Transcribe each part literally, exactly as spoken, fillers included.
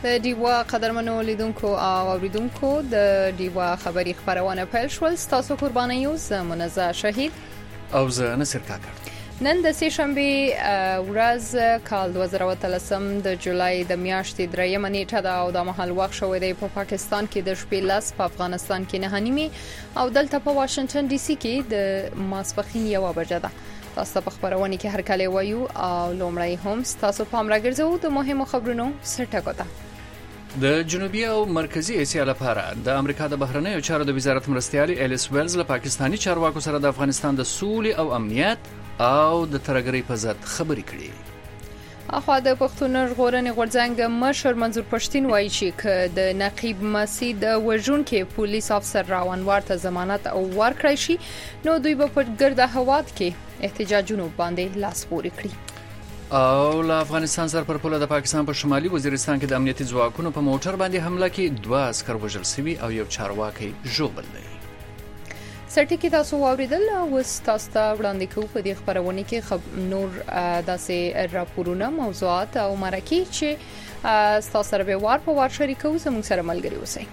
د دیوا قدرمنو لیدونکو او اوریدونکو د دیوا خبری خبرونه پیل شول. تاسو قرباني یو زمونږه شهید او زه نصر کاکړ. نن د سې شنبه ورځ کال دوه زره اتلسم د جولای د میاشتې دریمه نیټه ده او د محل وخت شوې ده په پاکستان کې د شپې لاس په افغانستان کې نه نیمه او دلته په واشنگټن ډي سي کې د ماسپخین یو بجه ده. تاسو په خبرونه کې هر کله وایو او لومړی هم تاسو پام راګرځو د مهمو خبرونو سرټکو ته. د جنوبي او مرکزی اسیا لپاره د امریکا د بهرنیو چارو د وزارت مرستیالي الیس ویلز له پاکستانی چارواکو سره د افغانستان د سولې او امنیت او د ترګری په ضد خبرې کړې. اخوا د پښتون ژغورنې غورځنګ مشر منظور پښتين وایي چې د نقیب مسعود د وژون کې پولیس افسر راونوار ته ضمانت او ورکړی شي نو دوی به په ګرد هواد کې احتجاجونو باندې لاس پورې کړي. او له افغانستان سره پر پوله د پاکستان په شمالي وزیرستان کې د امنیتي ځواکونو په موټر باندې حمله کې دوه عسكر وژل شوي او یو چارواکي ژوبل دی. سرټیکي تاسو واوریدل او تاسو ته وړاندې کوو په دې خبرونه کې خب نور داسې راپورونه موضوعات او مرکه چې تاسو سره به وار په وار شریکو زموږ سره ملګری اوسئ.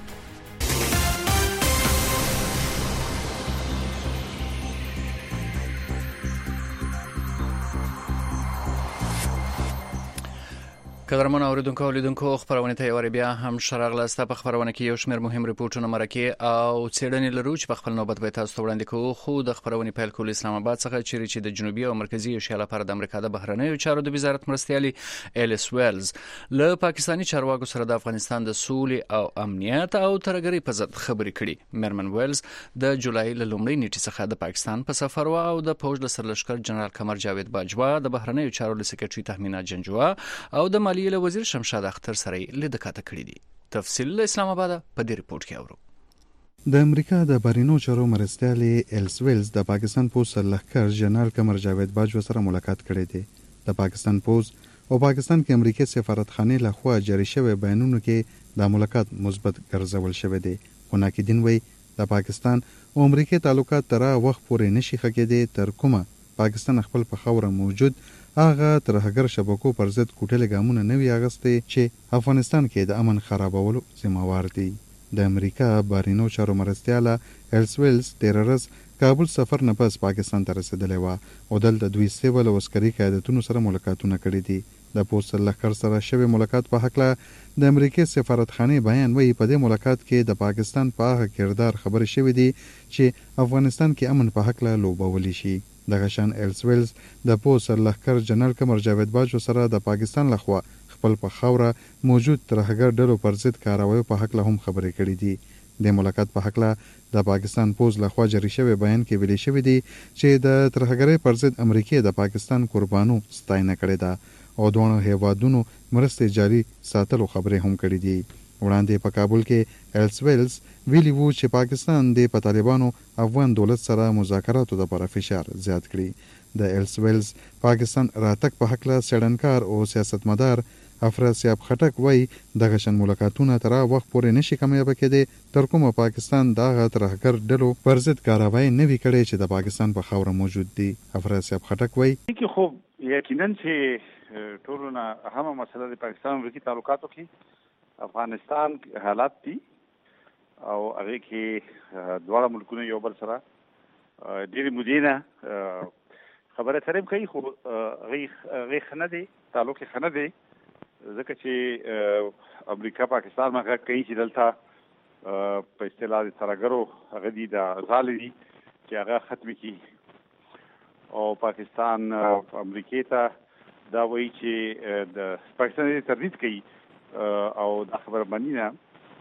قدرمن اوریدونکو او لیدونکو خبرونه ته یو بیا هم شرغلسته په خبرونه کې یو شمېر مهم ریپورتونه مرکه او څېړنې لرو چې په خپل نوبت به تاسو وړاندې کوو. خو د خبرونه پیل کول اسلام آباد څخه چې د جنوبي او مرکزی ایشیا لپاره د امریکا د بهرنیو چارو د وزارت مرستیالي الیس ویلز له پاکستانی چارواکو سره د افغانستان د سولې او امنیت او ترګری په ضد خبرې کړي. مرمن ویلز د جولای له لومړۍ نیټې څخه د پاکستان په سفر او د فوج له سرلشکر جنرال قمر جاوید باجوا د بهرنیو چارو د سکرټري تحمینات جنجوا او د مالیې له وزیر شمشاد اختر سره لیدکاته کړی دي. تفصیل اسلام آباد په دې ریپورت کې اورو. د امریکا د بهرنیو چارو مرستیالي الیس ویلز د پاکستان پولیس سرلښکر جنرال قمر جاوید باجوا سره ملاقات کړی دی. د پاکستان پولیس او پاکستان کې امریکای سفارتخانه له خوا جاری شوی بیانونو کې د ملاقات مثبت ګرځول شوی دی. خو دین وی د پاکستان او امریکای تعلقات تر وخت پورې نشي خکېدي تر کومه پاکستان خپل په خوره موجود هغه ترهګر شبکو پر ضد کوټلې ګامونه نوي اغستې چې افغانستان کې د امن خرابولو ذمہوار دي. د امریکا بهرنیو چارو مرستیاله الیس ویلز تیر ورځ کابل سفر نه پس پاکستان ته رسیدلی و او دلته دوی سیول او عسکري قیادتونو سره ملاقاتونه کړي دي. د پولیس لخر سره شوی ملاقات په حق له د امریکای سفارتخانه بیان وی په دې ملاقات کې د پاکستان په هغه کردار خبرې شوې دي چې افغانستان کې امن په حق له لوبول شي. د غشان الیس ویلز د پولیس لخر جنرال قمر جاوید باجوا سره د پاکستان لخوا خپل په خوره موجود ترهګر ډلو پر ضد کاروي په حق له هم خبرې کړې دي. د ملاقات په حق له د پاکستان پولیس لخوا جاری شوی بیان کې ویلي شوی دی چې د ترهګرۍ پر ضد امریکا د پاکستان قربانو ستاینه کړې ده او دوه هیوادونو مرستې جاری ساتلو خبرې هم کړې دي. وړاندې په کابل کې الیس ویلز ویلي وو چې پاکستان د طالبانو افغان دولت سره مذاکراتو لپاره فشار زیات کړي. د الیس ویلز پاکستان راتګ په حق له څېړنکار او سیاستمدار افراسیاب خټک وایي د غشن ملاقاتونه تر وخت پورې نشي کامیاب کېدی تر کومه پاکستان دغه ترهګر ډلو پر ضد کاروایی نه وی کړي چې د پاکستان په خاوره موجود دي. افراسیاب خټک وایي چې خو یقینا چې ټولونه اهمه مسله د پاکستان امریکي تعلقاتو کې افغانستان حالات دي او هغه کې دواړه ملکونه یو بل سره ډېری مدینه خبره سره کوي خو هغه خنه دي تعلق خنه دي ځکه چې امریکا پاکستان مګه کوي چې دلته په اصطلاح د ترګرو هغه دي د غالي دي چې هغه ختم کی او پاکستان امریکا ته دا وایي چې د پاکستان تردید کوي او دا خبر باندې نه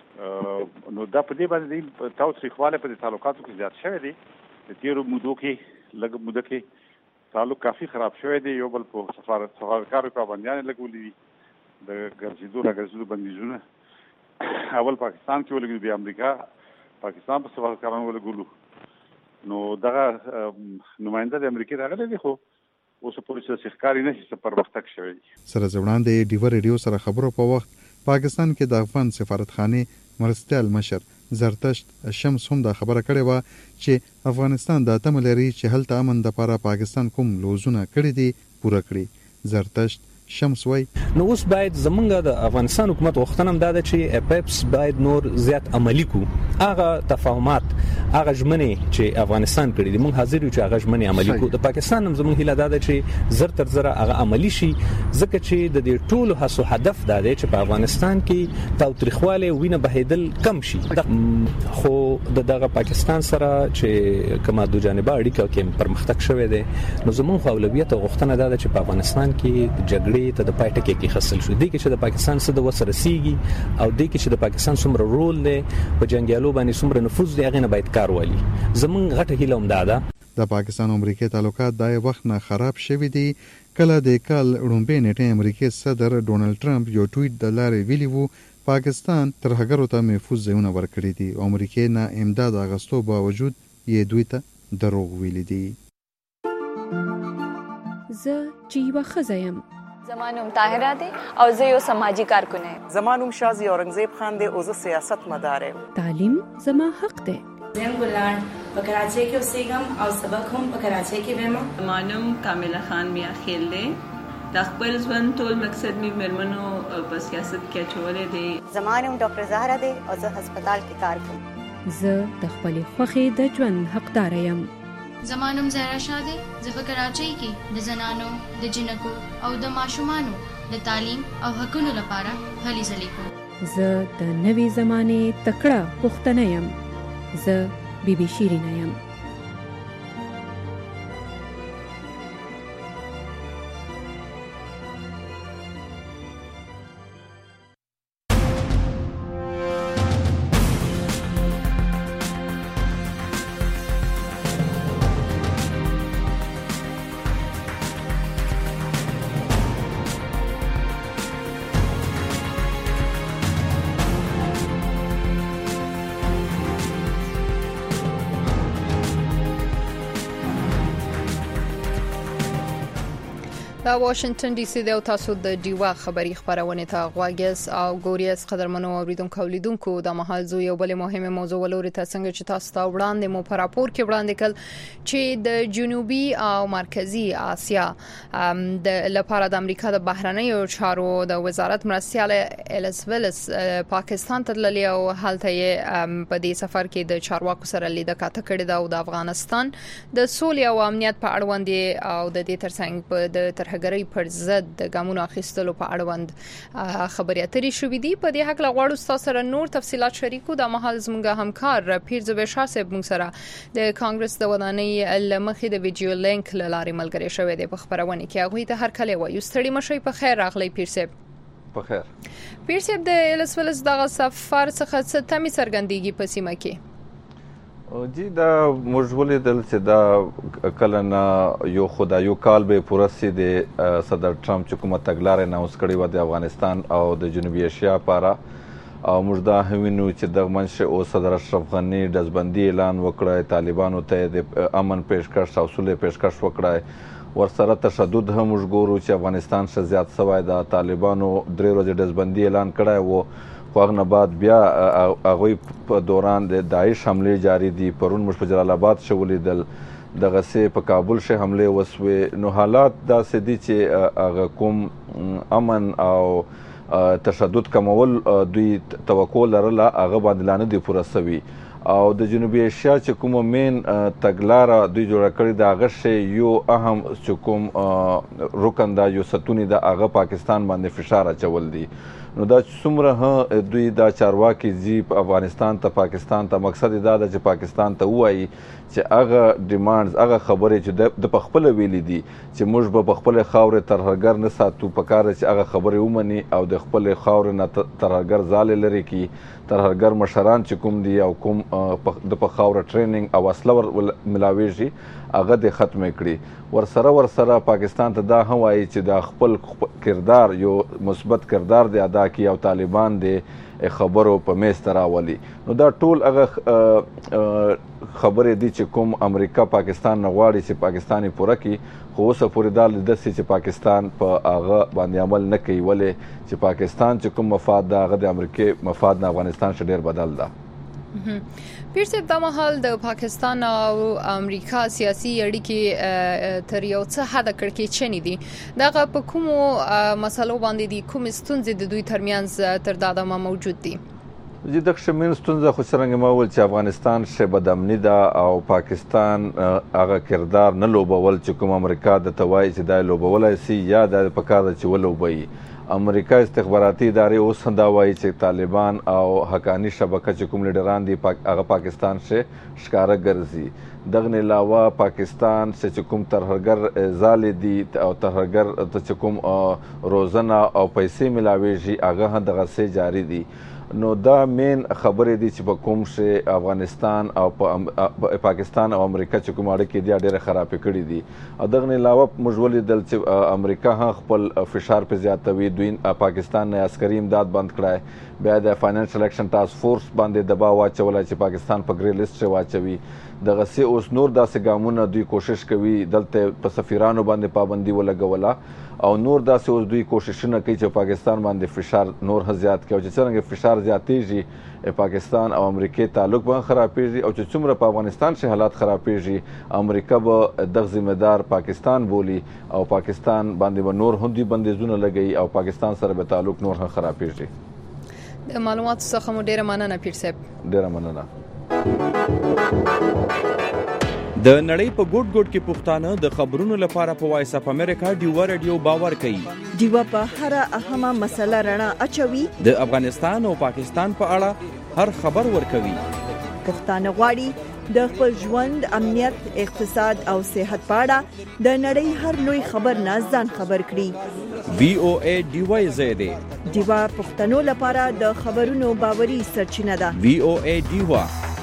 نو دا په دې باندې تاسو خواله په تعلقاتو کې زیات شوی دی. د تیرو مودو کې لږ موده کې تعلق کافي خراب شوی دی. یو بل په سفارت سفارتکارو په باندې لګولې دي د ګرځېدو راګرځېدو بندیزونه اول پاکستان کې ولګول بیا امریکا پاکستان په سفارتکارانو ولګولو نو دغه نماینده د امریکا راغلی دی خو اوس په پولیسو ښکاری نشي چې پرمختګ شوی. سره ځوړاندې ډیور ریډیو سره خبرو په وخت پاکستان کې د افغان سفارتخانه مرستیال مشر زرتشت شمس هم دا خبره کړې و چې افغانستان د تم لري چې هلته امن د لپاره پاکستان کوم لوزونه کړی دي پوره کړي. زرتشت شمس وای نو اوس باید زمونږ د افغانستان حکومت غوښتنه هم دا ده چې اپیپس باید نور زیات عملی کو. هغه تفاهمات هغه ژمنې چې افغانستان کړي دي موږ حاضر یو چې هغه ژمنې عملی کو. د پاکستان هم زمونږ هیله دا ده چې زر تر زر هغه عملی شي ځکه چې د دې ټولو هڅو هدف دا دی چې په افغانستان کې تاوتریخواله وینه بهیدل کم شي. خو د دغه پاکستان سره چې کومه دوه جانبه اړیکه کې پرمختګ شوی دی نو زمونږ اولویت او غوښتنه دا ده چې په افغانستان کې جګړې ته د پای ټکی کې خسل شو. دی کې چې د پاکستان څخه د وسره سیږي او دی کې چې د پاکستان څومره رول دی په جنگیالو باندې څومره نفوذ دی هغه نه باید کار والی. زمونږ غټه هیله هم دا ده د پاکستان او امریکا تعلقات د وخت نه خراب شوي دي. کله د کال لومړۍ نیټه امریکای صدر ډونالد ټرمپ یو ټویټ د لارې ویلی وو پاکستان ترهګرو ته محفوظ ځایونه ورکړي دي او امریکای نه امداد اغستو باوجود یې دوی ته دروغ ویلي دي. زه چې یوه ښځه یم. زما نوم طاهره دی او زه یو سماجی کارکن یم. زما نوم شازی اورنګزیب خان دی او زه سیاست مدار یم. تعلیم زما حق دی. زم ګلان په کراچۍ کې اوسېږم او سبق هم په کراچۍ کې وایم. زما نوم کامله خان میا خیل دی. د خپل ژوند ټول مقصد می مېرمنو په سیاست کې اچولې دی. زما نوم ډاکټر زهرا دی او زه هسپتال کې کار کوم. زه د خپلې خوښې د ژوند حقدار یم. زما نوم زهرا شاه دی. زه په کراچۍ کې د زنانو د جنکو او د ماشومانو د تعلیم او حقوقو لپاره هلې ځلې کوم. زه د نوې زمانې تکړه پښتنه یم. زه بی بی شیرینه یم. دا واشنگټن ډي سي د تاسو د ډیوا خبری خبرونه ته غواګس او ګوريس قدرمنو اوریدونکو اولیدونکو د محل زو یو بل مهمه موضوع ولوري ته څنګه چې تاسو ته وړاندې مو په راپور کې وړاندې کړ چې د جنوبي او مرکزی اسیا د لپاره د امریکا د بهرنیو چارو د وزارت مرستيال الیس ویلس پاکستان ته تللی او حالته په دې سفر کې د چارواکو سره لیدل کاته کړی دا او د افغانستان د سولې او امنیت په اړوند او د دې ترڅنګ په د ترهګرۍ پر ضد د ګامونو اخیستلو په اړوند خبرې اترې شوې دي. په دې حق لغواړو تاسو سره نور تفصيلات شریکو. د محل زموږ همکار پیرزو بشار صاحب موږ سره د کانګرس د ودانۍ لمخې د ویډیو لینک لارې ملګری شوی دی په خبرونه کې. هغه ته هر کله وایو ستړي مشي په خیر راغلی پیرزو. په خیر. پیرزو د الیس ویلس دغه سفر څخه څه تمي څرګندېږي په سیمه کې؟ جی دا موږ دل چې دا کله نه یو خدای یو کال به پوره سي د صدر ټرمپ چې کومه تګلارې ناوس کړې و د افغانستان او د جنوبي اشیا لپاره او موږ دا هوینو چې د منشه او صدر اشرف غنی د ځبندي اعلان وکړای طالبانو ته د امن پیشکش او صلح پیشکش وکړای ورسره تشدد هم موږ ګورو چې افغانستان ش زیات سوای د طالبانو درې ورځې د ځبندي اعلان کړای وو خو هغه بعد بیا هغه په دوران د داعش حمله جاری دي. پرون موږ په جلال آباد شو ولیدل دغه سه په کابل شه حمله وسوي. نو حالات دا سدي چې هغه کوم امن او تشدد کمول دوی توقع لرله هغه باندې لانه دي پوره سوي او د جنوبي اشیا چې کوم مین تګلاره دوی جوړ کړی دا غشه یو اهم چې کوم رکن دا یو ستونی دا هغه پاکستان باندې فشار اچول دي. نو دا څومره دوی دا چارواکي زی افغانستان ته پاکستان ته مقصد دا ده چې پاکستان ته وایي چې هغه ډیمانډز هغه خبرې چې د پخپل ویلي دي چې موږ به پخپل خاورې ترهګر نه ساتو په کار چې هغه خبرې ومني او د خپل خاورې نه ترهګر ځاله لري کی ترهګر مشران چې کوم دي او کوم د په خاور ټریننګ او اصله ور ملاويږي هغه د ختم کړي. ورسره ورسره پاکستان ته دا هم وایي چې د خپل کردار یو مثبت کردار دی ادا کی او طالبان دی خبرو په میز راولي. نو دا ټول هغه خبرې دي چې کوم امریکا پاکستان نه غواړي چې پاکستاني پوره کړي خو اوسه پورې دا لیدل چې پاکستان په هغه باندې عمل نه کوي ولې چې پاکستان چې کوم مفاد دا هغه د امریکا مفاد نه افغانستان شه ډیر بدل ده. پیرسه د مهال د پاکستان او امریکا سیاسي اړیکې تر یو څه حد کړکېچنې دي. دغه په کومو مسلو باندې دي، کوم ستونزې د دوی ترمنځ تر دا دمه موجود دي؟ جی د شمن ستونزه خو څنګه مول چې افغانستان شبه د امنی ده او پاکستان هغه کردار نه لوبول چې کوم امریکا د توای چې د لوبولای سي یا د پکاره چې ولوبي. امریکا استخباراتي ادارې اوس هم دا وایي چې طالبان او حقانی شبکه چې کوم لیډران دي هغه پاکستان شه ښکارا ګرځي. دغه علاوه پاکستان چې کوم ترهګر ځال دي او ترهګر چې کوم روزنه او پیسې ملاويږي هغه هم دغه سي جاری دي. نو دا مین خبرې دي چې په کوم شي افغانستان او پاکستان او امریکا چې کوم اړیکې دي ډېره خراب کړې دي. او دغه علاوه موږ ولې دل چې امریکا هم خپل فشار په زیاتوي، دوی پاکستان نه عسکري امداد بند کړای، بیا د فاینانشل اکشن ټاسک فورس باندې دباو واچولای چې پاکستان په ګری لیست واچوي. دغه سي اوس نور داسې ګامونه دوی کوشش کوي دلته په سفیرانو باندې پابندي ولګوله او نور داسې اوس دوی کوششونه کوي چې پاکستان باندې فشار نور زیات کړي. چې څنګه فشار زیاتېږي پاکستان او امریکا تعلق به خرابېږي او چې څومره په افغانستان شي حالات خرابېږي امریکا به دغه ذمہ دار پاکستان بولی او پاکستان باندې به نور هندي بندیزونه لګي او پاکستان سره به تعلق نور هم خرابېږي. د معلوماتو څخه مو ډیره مننه پیر صاحب. ډیره مننه. د نړۍ په ګوټ ګوټ کې پښتانه د خبرونو لپاره په وایس اپ امریکا ډیوا رادیو باور کوي. ډیوا په هر اهمه مسله رڼا اچوي. د افغانستان او پاکستان په اړه هر خبر ورکوي. پښتانه غواړي د خپل ژوند، امنیت، اقتصاد او صحت په اړه د نړۍ هر لوی خبر نه ځان خبر کړي. وی او ای ډیوا زیاده ډیوا پښتنو لپاره د خبرونو باوري سرچینه ده. وی او ای ډیوا.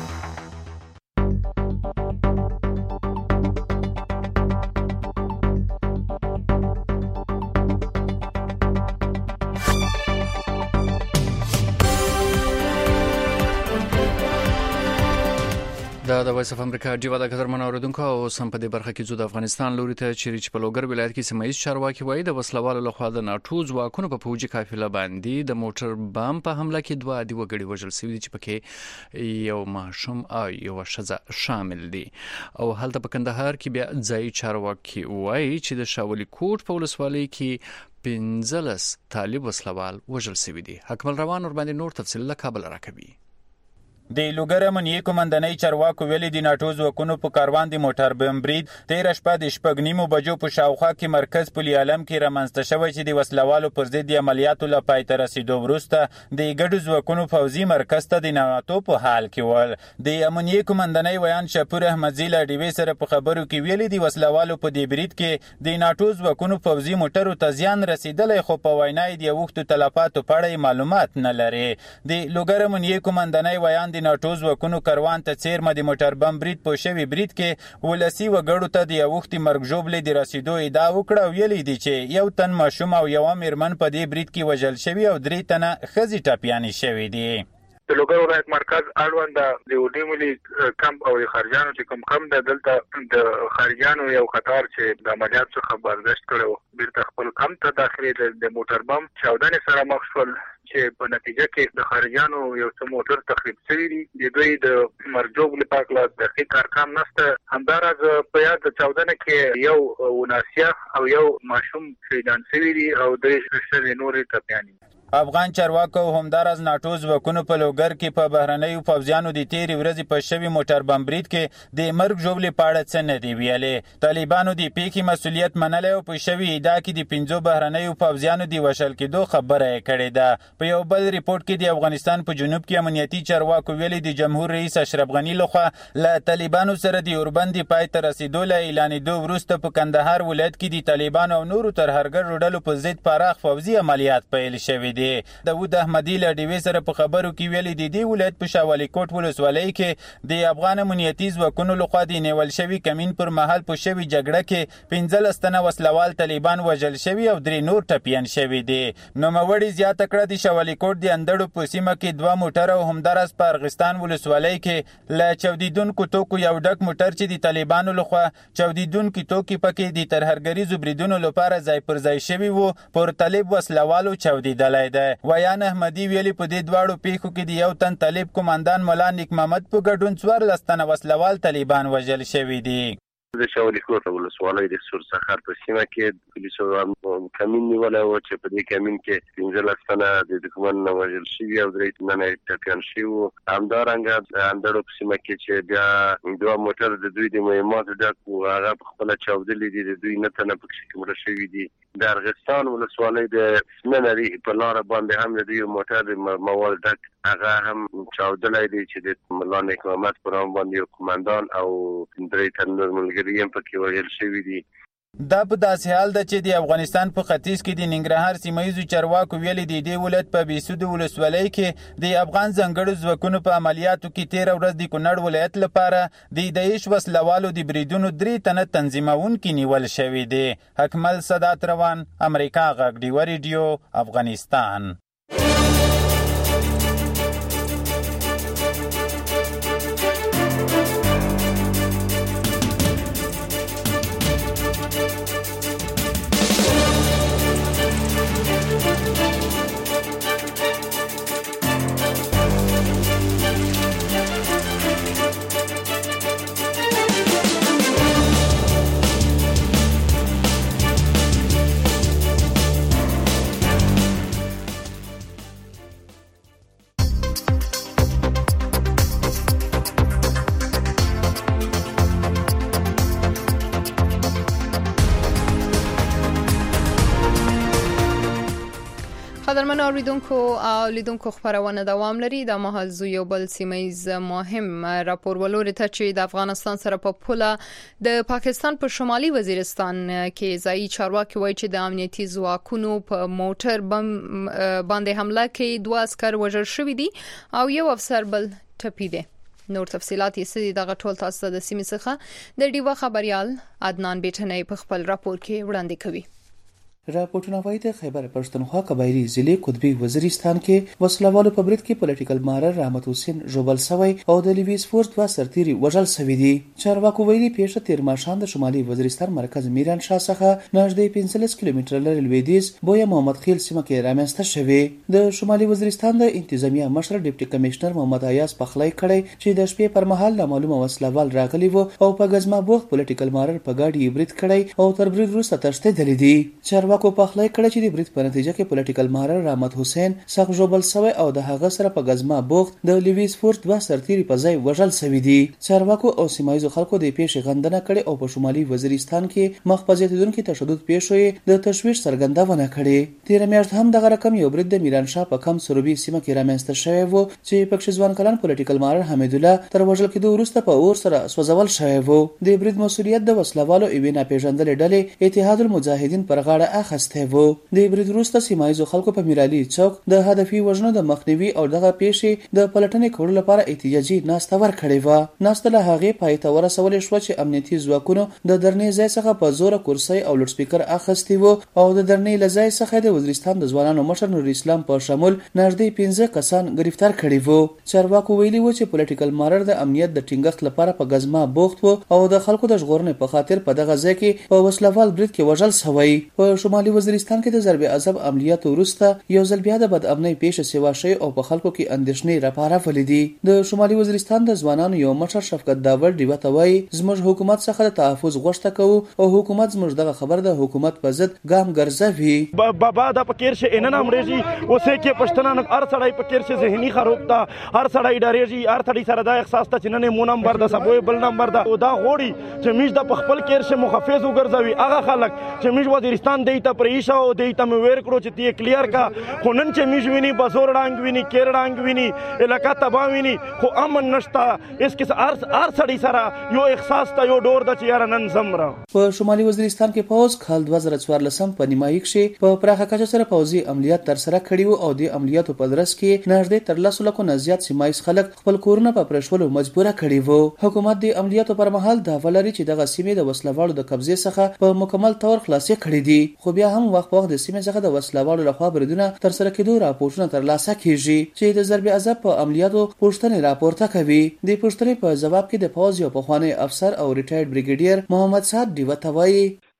دا د وایس اف امریکا ډیوا د قدرمن اوریدونکو او سم په دې برخه کې زو د افغانستان لوري ته چې په لوګر ولایت کې سیمایي چارواکي وایي د وسلوالو لخوا د ناټو ځواکونو په فوجي قافله باندې د موټر بم په حمله کې دوه عادي وګړي وژل شوي چې پکې یو ماشوم او یو ښځه شامل دي. او هلته په کندهار کې بیا ځای چارواکي وایي چې د شاولي کوټ په ولسوالۍ کې پنځلس طالب وسلوال وژل شوي دي. حکمل روان ور باندې نور تفصیل له کابل راکوي. د لوګر امنیه کومندنۍ چارواکو ویلي د ناټو ځواکونو په کاروان د موټر بم برید تیر شپه د شپږ نیمو بجو په شاوخوا کې مرکز پل عالم کې رامنځته شوی چې د وسلوالو پر ضد د عملیاتو له پای ته رسیدو وروسته د ګډو ځواکونو پوځي مرکز ته د ناټو په حال کې ول. د امنیه کومندنۍ ویان شپور احمدزی له ډیوې سره په خبرو کې ویلي د وسلوالو په دې برید کې د ناټو ځواکونو پوځي موټرو ته زیان رسیدلی خو په وینا یې د اوښتو تلفاتو په اړه معلومات نه لري. د لوګر امنیه کومندنۍ ویان د ناټو ځواکونو کاروان ته څیرمه د موټر بم برید په شوي برید کې ولسي وګړو ته د اوښتې مرګ ژوبلې د رسیدو ادعا وکړه او ویلي دي چې یو تن ماشوم او یوه میرمن په دې برید کې وژل شوي او درې تنه ښځې ټپیانې شوي دي. د لوګر ولایت مرکز اړوند د وډي ملي کمپ او د خارجانو چې کوم کم ده دلته د خارجانو یو قطار چې د عملیات څخه برداشت کړو بیرته خپل کمپ ته داخلي د موټر بم چاودنې سره مخ شول چې په نتیجه کې د خارجانو یو څه موټر تخریب شوي دي. د دوی د مرګ ژوبلې په هکله دقیق ارقام نشته. همداراز په یاد چاودنه کې یو وناسیه او یو ماشوم شهیدان شوي دي او درې ښځې نورې ټپیانې. افغان چارواکو همداراز ناټو ځواکونو په لوګر کې په بهرنیو پوځیانو د تیرې ورځې په شوي موټر بم برید کې د مرګ ژوبلې په اړه څه نه دي ویلې. طالبانو د پیښې مسؤلیت منلی او په شوي ادعا کې د پنځو بهرنیو پوځیانو د وژل کېدو خبره یې کړې ده. په یو بل ریپورت کې د افغانستان په جنوب کې امنیتي چارواکو ویلي د جمهور رئیس اشرف غني لخوا له طالبانو سره د اوربند پای ته رسیدو له اعلانېدو وروسته په کندهار ولایت کې د طالبانو او نورو ترهګرو ډلو په ضد پراخ پوځي عملیات پیل شوي دي. داود احمدی له ډیوې سره په خبرو کې ویلي د دې ولایت په شاولي کوټ ولسوالۍ کې د افغان امنیتي ځواکونو لخوا د نیول شوي کمین پر مهال په شوي جګړه کې پنځلس تنه وسلوال طالبان وژل شوي او درې نور ټپیان شوي دي. نوموړي زیاته کړه د شاولي کوټ د اندړو په سیمه کې دوه موټر او همداراز په ارغستان ولسوالۍ کې له چاودیدونکو توکو یو ډک موټر چې د طالبانو لخوا چاودیدونکي توکي پکې د ترهګریزو بریدونو لپاره ځای پر ځای شوي وو پر طالب وسلوالو چاودیدلی کړی دی. ویان احمدي ویلي په دې دواړو پیښو کې د یو تن طالب قومندان ملا نیک محمد په ګډون څوارلس تنه وسلوال طالبان وژل شوي دي. د شاولي کوټه ولسوالۍ د سور سخر په سیمه کې پولیسو کمین نیولی و چې په دې کمین کې پنځلس تنه د دښمن نه وژل شوي او درې تنه ټپیان شوي وو. همدارنګه اندړو په سیمه کې چې بیا دوه موټر د دوی د مهماتو ډک وو، هغه په خپله چاودلي دي، د دوی نه تنه پکښې مړه شوي دي. د ارغستان ولسوالۍ د ننري په لاره باندې هم د دوی موټر د مواد ډک هغه هم چاودلی دی چې د ملا نیک محمد په نام باندې یو قومندان او درې تن نور ملګري هم پکې وژل شوي دي. دا په داسې حال ده چې د افغانستان په ختیځ کې د ننګرهار سیمهییزو چارواکو ویلي دي د ولایت په بېسودو ولسوالۍ کې د افغان ځانګړو ځواکونو په عملیاتو کې تېره ورځ د کونړ ولایت لپاره د داعش وسلوالو د بریدونو درې تنه تنظیمونکي نیول شوي دي. اکمل سادات روان، امریکا غږ ډیوه ریډیو، افغانستان. قدرمن اوریدونکو او لیدونکو خبرونه دوام لري. د مهال زو یو بل سیمایز مهم راپور ولوري ته چې د افغانستان سره په پوله د پاکستان په شمالي وزیرستان کې ځایي چارواکي وایي چې د امنیتي ځواکونو په موټر بم باندې حمله کې دوه عسكر وژل شوي دي او یو افسر بل ټپي دی. نور تفصيلات یې سړي دغه ټول تاسو د سیمې څخه د ډیوه خبريال عدنان بیٹنۍ په خپل راپور کې وړاندې کوي. راپورټونه وايي د خیبر پښتونخوا قبایلی ضلع قطبی وزیرستان کې وسلوالو په برید کې پولیټیکل مارر رحمت حسین جوبل سوی او د لیویس فورس دوه سرتیري وژل شوي دي. چارواکو ویلي پیښه تیر ماښام د شمالي وزیرستان مرکز میران شاه څخه نږدې پنځلس کیلومتره لرې لویدیځ بویا محمد خیل سیمه کې رامنځته شوې. د شمالي وزیرستان د انتظامیه مشر ډیپټي کمشنر محمد ایاز پخلی کړی چې د شپې پر مهال نامعلومه وسلوال راغلي وو او په غزما بوخت پولیټیکل مارر په ګاډي برید کړی او تر برید وروسته تښتېدلی دي. چارواکو پخلی کړی چې د برید په نتیجه کې پولیټیکل مارر رحمت حسین سخت ژوبل شوی او د هغه سره په غزما بوخت د لیویس فورس دوه سرتیري په ځای وژل شوي دي. چارواکو او سیمایي خلکو د پیښې غندنه کړې او په شمالي وزیرستان کې مخ په زیاتېدونکو تشدد پیښو د تشویش څرګندونه کړې. تیر میاشت هم دغه رقم یو برید د میران شاه په کم سروبي سیمه کې رامنځته شوی و چې پکښې ځوان کلن پولیټیکل مارر حمید الله تر وژل کېدو وروسته په اور سره سوځول شوی و. د برید مسؤلیت د وسلوالو ایوه ناپېژندلې ډلې اتحاد المجاهدین پر غاړه اخیستی و. د برید وروسته سیمایي خلکو په میرالي چوک د هدفي وژنو د مخنیوي او دغه پیښې د پلټنې کولو لپاره احتجاجي ناسته ورکړې و. ناسته له هغې پای ته ورسولې شوه چې امنیتي ځواکونو د درنې ځای څخه په زوره کرسۍ او لوډ سپیکر اخیستی و او د درنې له ځای څخه د وزیرستان د ځوانانو مشر نور اسلام په شمول نږدې پنځه کسان گرفتار کړي وو. چارواکو ویلي و چې پولیټیکل مارر د امنیت د ټینګښت لپاره په غزما بوخت و او د خلکو د ژغورنې په خاطر په دغه ځای کې په وسلوال برید کې وژل شوی. په شمالي وزیرستان کې د ضرب عذاب عملیاتو وروسته یو ځل بیا د بد امنۍ پیښه سیوا شوی او په خلکو کې اندېښنې راپارولې دي. د شمالي وزیرستان د ځوانانو یو مشر شفقت داور ډیوه ته وایي زموږ حکومت څخه د تحفظ غوښتنه کوو او حکومت زموږ دغه خبر د حکومت په ضد ګام ګرځوي. بابا د پکیر شه انن امریږي اوسه کې پښتنه هر سړی پکیر شه ذهني خراب تا هر سړی ډاریږي هر سړی سره دا احساس ته چې نه مو نمبر د سبوي بل نمبر دا او دا غوړي چې میش د خپل کیر شه محافظ وګرځوي هغه خلک چې میش وزیرستان دیته پریښه او دیته مې ویر کړو چې تی کلیر کا خو نن چې میش ویني بزور ډانګ ویني کیر ډانګ ویني علاقہ تبا ویني خو امن نشتا اس کې هر هر سړی سره یو احساس ته یو ډور د چیار نن زمرا. په شمالي وزیرستان کې پوز کال دوه زره څوارلسم په نیمایي کې په پراخه کچه سره پوزي عملیات تر سره کړي او د عملیاتو په درس کې نږدې تر لسو لکو نه زیات سیمایي خلک خپل کورونه په پرېښولو مجبوره کړي وو. حکومت د عملیاتو پر مهال دا ولري چې دغه سیمې د وسلوالو د قبضې څخه په مکمل تور خلاصې کړي دي خو بیا هم وخت وخت د سیمې څخه د وسلوالو لخوا بریدونه تر سره کېدو راپورټونه ترلاسه کیږي چې د ضرب عذاب په عملیاتو پوښتنې راپورته کوي. د پوښتنې په جواب کې د پوز یو پخوانی افسر او ریټایرډ بریګیډیر محمد صاد دیوه ته وایي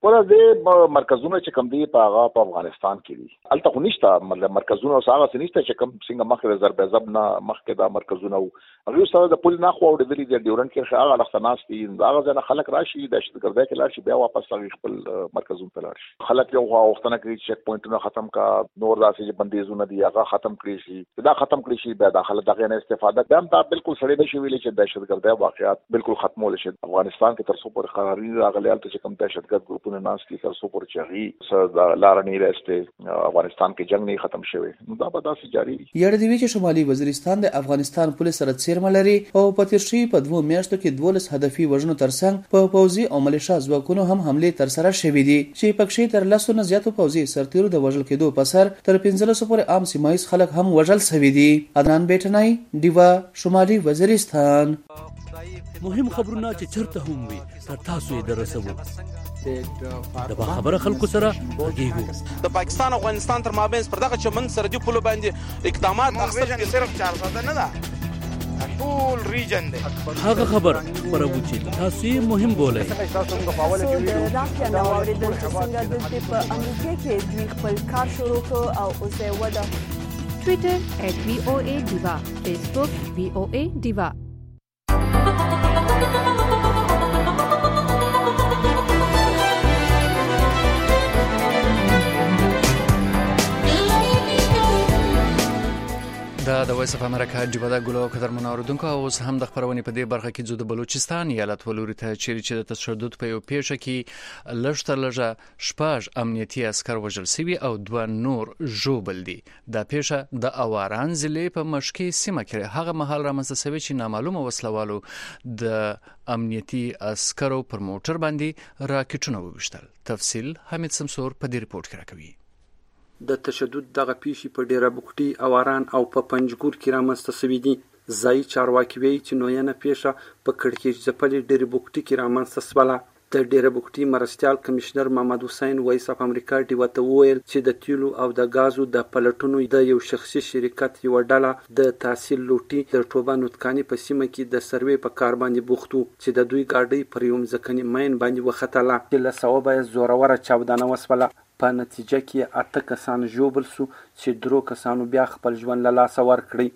ولې د مرکزونو چې کم دي په هغه په افغانستان کې دي الته خو نشته مطلب مرکزونه او هغه نشته چې کم څنګه مخکې ضرب نه مخکې دا مرکزونه او هغه سره د پول نه خو د دې د ډیورنټ کې هغه لختناس دي هغه ځنه خلک راشي د دهشتګردۍ کې لاشي بیا واپس هغه خپل مرکزونه ته لاشي خلک یو وختونه کې چک پوینټونه ختم کا نور داسې بندیزونه دي هغه ختم کړی شي دا ختم کړی شي بیا داخله دغه نه استفاده دا هم بالکل سړی نشي ویلي چې دهشتګردۍ واقعیت بالکل ختمول شي افغانستان کې تر څو پر قراري راغلی البته چې کوم دهشتګرد ګروپونه ناس دي تر څو پر چغي لار نه راسته افغانستان کې جنگ نه ختم شوی نو دا به داسې جاری وي یاد دی چې شمالي وزیرستان د افغانستان پولیس سره څیرمه لري او په تیر شي په دوه میاشتو کې دولس هدفي وژنو ترڅنګ په پوځي او ملیشیا ځواکونو هم حمله تر سره شوې دي چې پکې تر لاسو نه زیاتو پوځي سرتیرو د وژل کېدو په سر تر پنځلس پورې عام سیمایي خلک هم وژل شوي دي عدنان بیٹنای دیوا شمالي وزیرستان مهم خبرونه چې چرته هم وي تر تاسو یې درسوو د با خبره خلکو سره ورګیږو د پاکستان او افغانستان تر مابین پر دغه چمن سرحدي پولو باندې اقدامات اخیستل صرف چار ساده نه ده ټول ریجن دی هغه خبر خبرو چې تاسو یې مهم بولئ تاسو موږ په اول کې ویډیو راځي نو اوریدل چې څنګه د په امریکا کې دوی خپل کار شروع کړ او اوس یې ودا ټوئیټر ایٹ وی او اے دیوا فیسبوک وی او اے دیوا دا د وایس اف امریکا جبه د ګلو قدر منوردونکو اوس هم د خبرونې په دې برخه کې زو د بلوچستان ایالت ولوري ته چیرې چې د تشدد په یو پیښه کې لږ لږه شپږ امنیتي عسكر وژل شوي او دوه نور ژوبل دي دا پیښه د اواران ضلع په مشکي سیمه کې هغه مهال رامنځته شوی چې نامعلومه وسلوالو د امنیتي عسكرو پر موټر باندې راکټونه وویشتل تفصیل حمید سمسور په دې ریپورت کې راکوي د تشدد دغه پیښې په ډیره بوکټي اواران او په پنجګور کې رامنځته شوې دي ځای چارواکي وایي چې نوینه پیښه په کړکېچ ځپلې ډیره بوکټي کې رامنځته شوله د ډیره بوکټي مرستیال کمشنر محمد حسین وایس اف امریکا ډیوه ته وویل چې د تیلو او د غازو د پلټونو د یو شخصي شرکت یو ډله د تحصیل لوټي د ټوبه نوتکاني په سیمه کې د سروې په کار باندې بوختو چې د دوی ګاډي پر یو ځکني مین باندې وختله چې له سوابه زوروره چاودنه وسوله په نتیجه کې اته کسان ژوبل سو چې درو کسانو بیا خپل ژوند له لاسه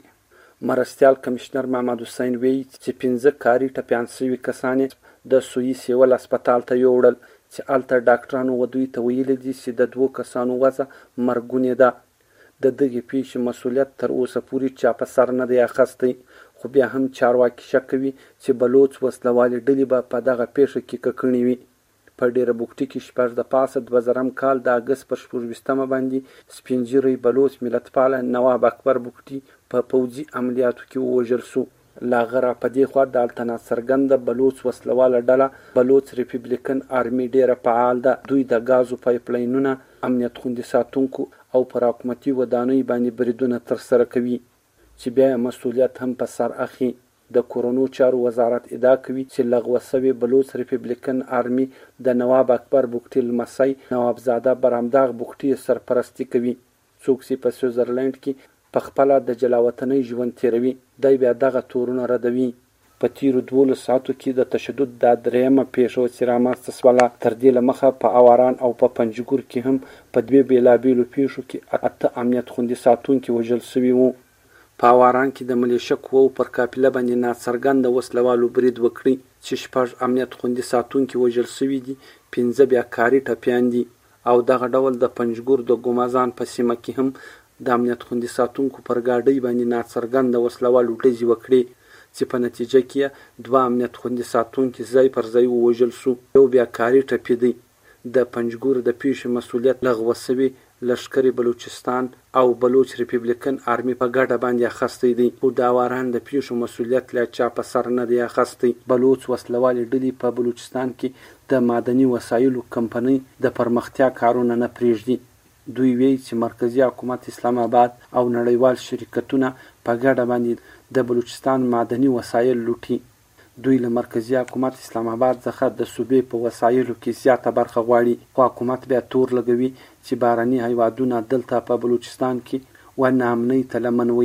ورکړی مرستیال کمشنر محمد حسین وایي چې پنځه کاري ټپیان شوي کسان د سویي سیول هسپتال ته یوړل چې هلته ډاکټرانو ودوی ته ویلي دي چې د دوو کسانو وضع مرګونې ده د دغې پیښې مسؤلیت تر اوسه پورې چا په سر نه دی اخیستی خو بیا هم چارواکي شک کوي چې بلوچ وسلوالې ډلې به په دغه پیښه کې ککړې وي په ډیره بوکټي کې شپږ د پاسه دوه زرم کال د اګست پر شپږویشتمه باندې سپین ږیری بلوچ ملتپاله نواب اکبر بوکټي په پوځي عملیاتو کې ووژل سو لا غره په دې خوا د التنا څرګنده بلوچ وسلواله ډله بلوچ ریپبلیکن آرمي ډیره فعال ده دوی د غازو پایپلاینونه امنیت خوندي ساتونکو او پر حکومتي ودانیو باندې بریدونه ترسره کوي چې بیا مسؤلیت هم په سر اخلي د کورونو چارو وزارت ادعا کوي چې لغوه شوی بلوچ ریپبلیکن آرمي د نواب اکبر بوکټي لمسی نوابزاده برامداغ بوکټي سرپرستی کوي څوک چې په سویزرلند کې په خپله د جلاوطنۍ ژوند تیروي دی بیا دغه تورونه ردوي په تیرو دولس ساعتو کې د تشدد دا دریمه پیښه چې رامنځته شوله تر دې له مخه په اواران او په پنجګور کې هم په دوې بېلابېلو پیښو کې اته امنیت خوندي ساتونکي وژل شوي وو په اواران کې د ملیشه قواو پر قافله باندې ناڅرګنده وسلوالو برید وکړي چې شپږ امنیت خوندي ساتونکي وژل شوي دي پنځه بیا کاري ټپیان دي او دغه ډول د پنجګور د ګومازان په سیمه کې هم د امنیت خوندي ساتونکو پر ګاډۍ باندې ناڅرګنده وسلوالو ډزې وکړي چې په نتیجه کې دوه امنیت خوندي ساتونکي ځای پر ځای ووژل سو یو بیا کاري ټپي دی د پنجګور د پیښې مسؤلیت لغوه شوی لشکري بلوچستان او بلوچ ریپبلیکن آرمي په ګډه باندې اخیستی دی خو د اواران د پیښو مسؤلیت لا چا په سر نه دی اخیستی بلوچ وسلوالې ډلې په بلوچستان کې د معدني وسایلو کمپنۍ د پرمختیا کارونه نه پرېږدي دوی وایي چې مرکزی حکومت اسلام آباد او نړیوال شرکتونه په ګډه باندې د بلوچستان معدني وسایل لوټي دوی له مرکزی حکومت اسلام آباد څخه د صوبې په وسایلو کې زیاته برخه غواړي خو حکومت بیا تور لګوي چې باراني هیوادونه دلته په بلوچستان کې و ناامنۍ ته لمن وي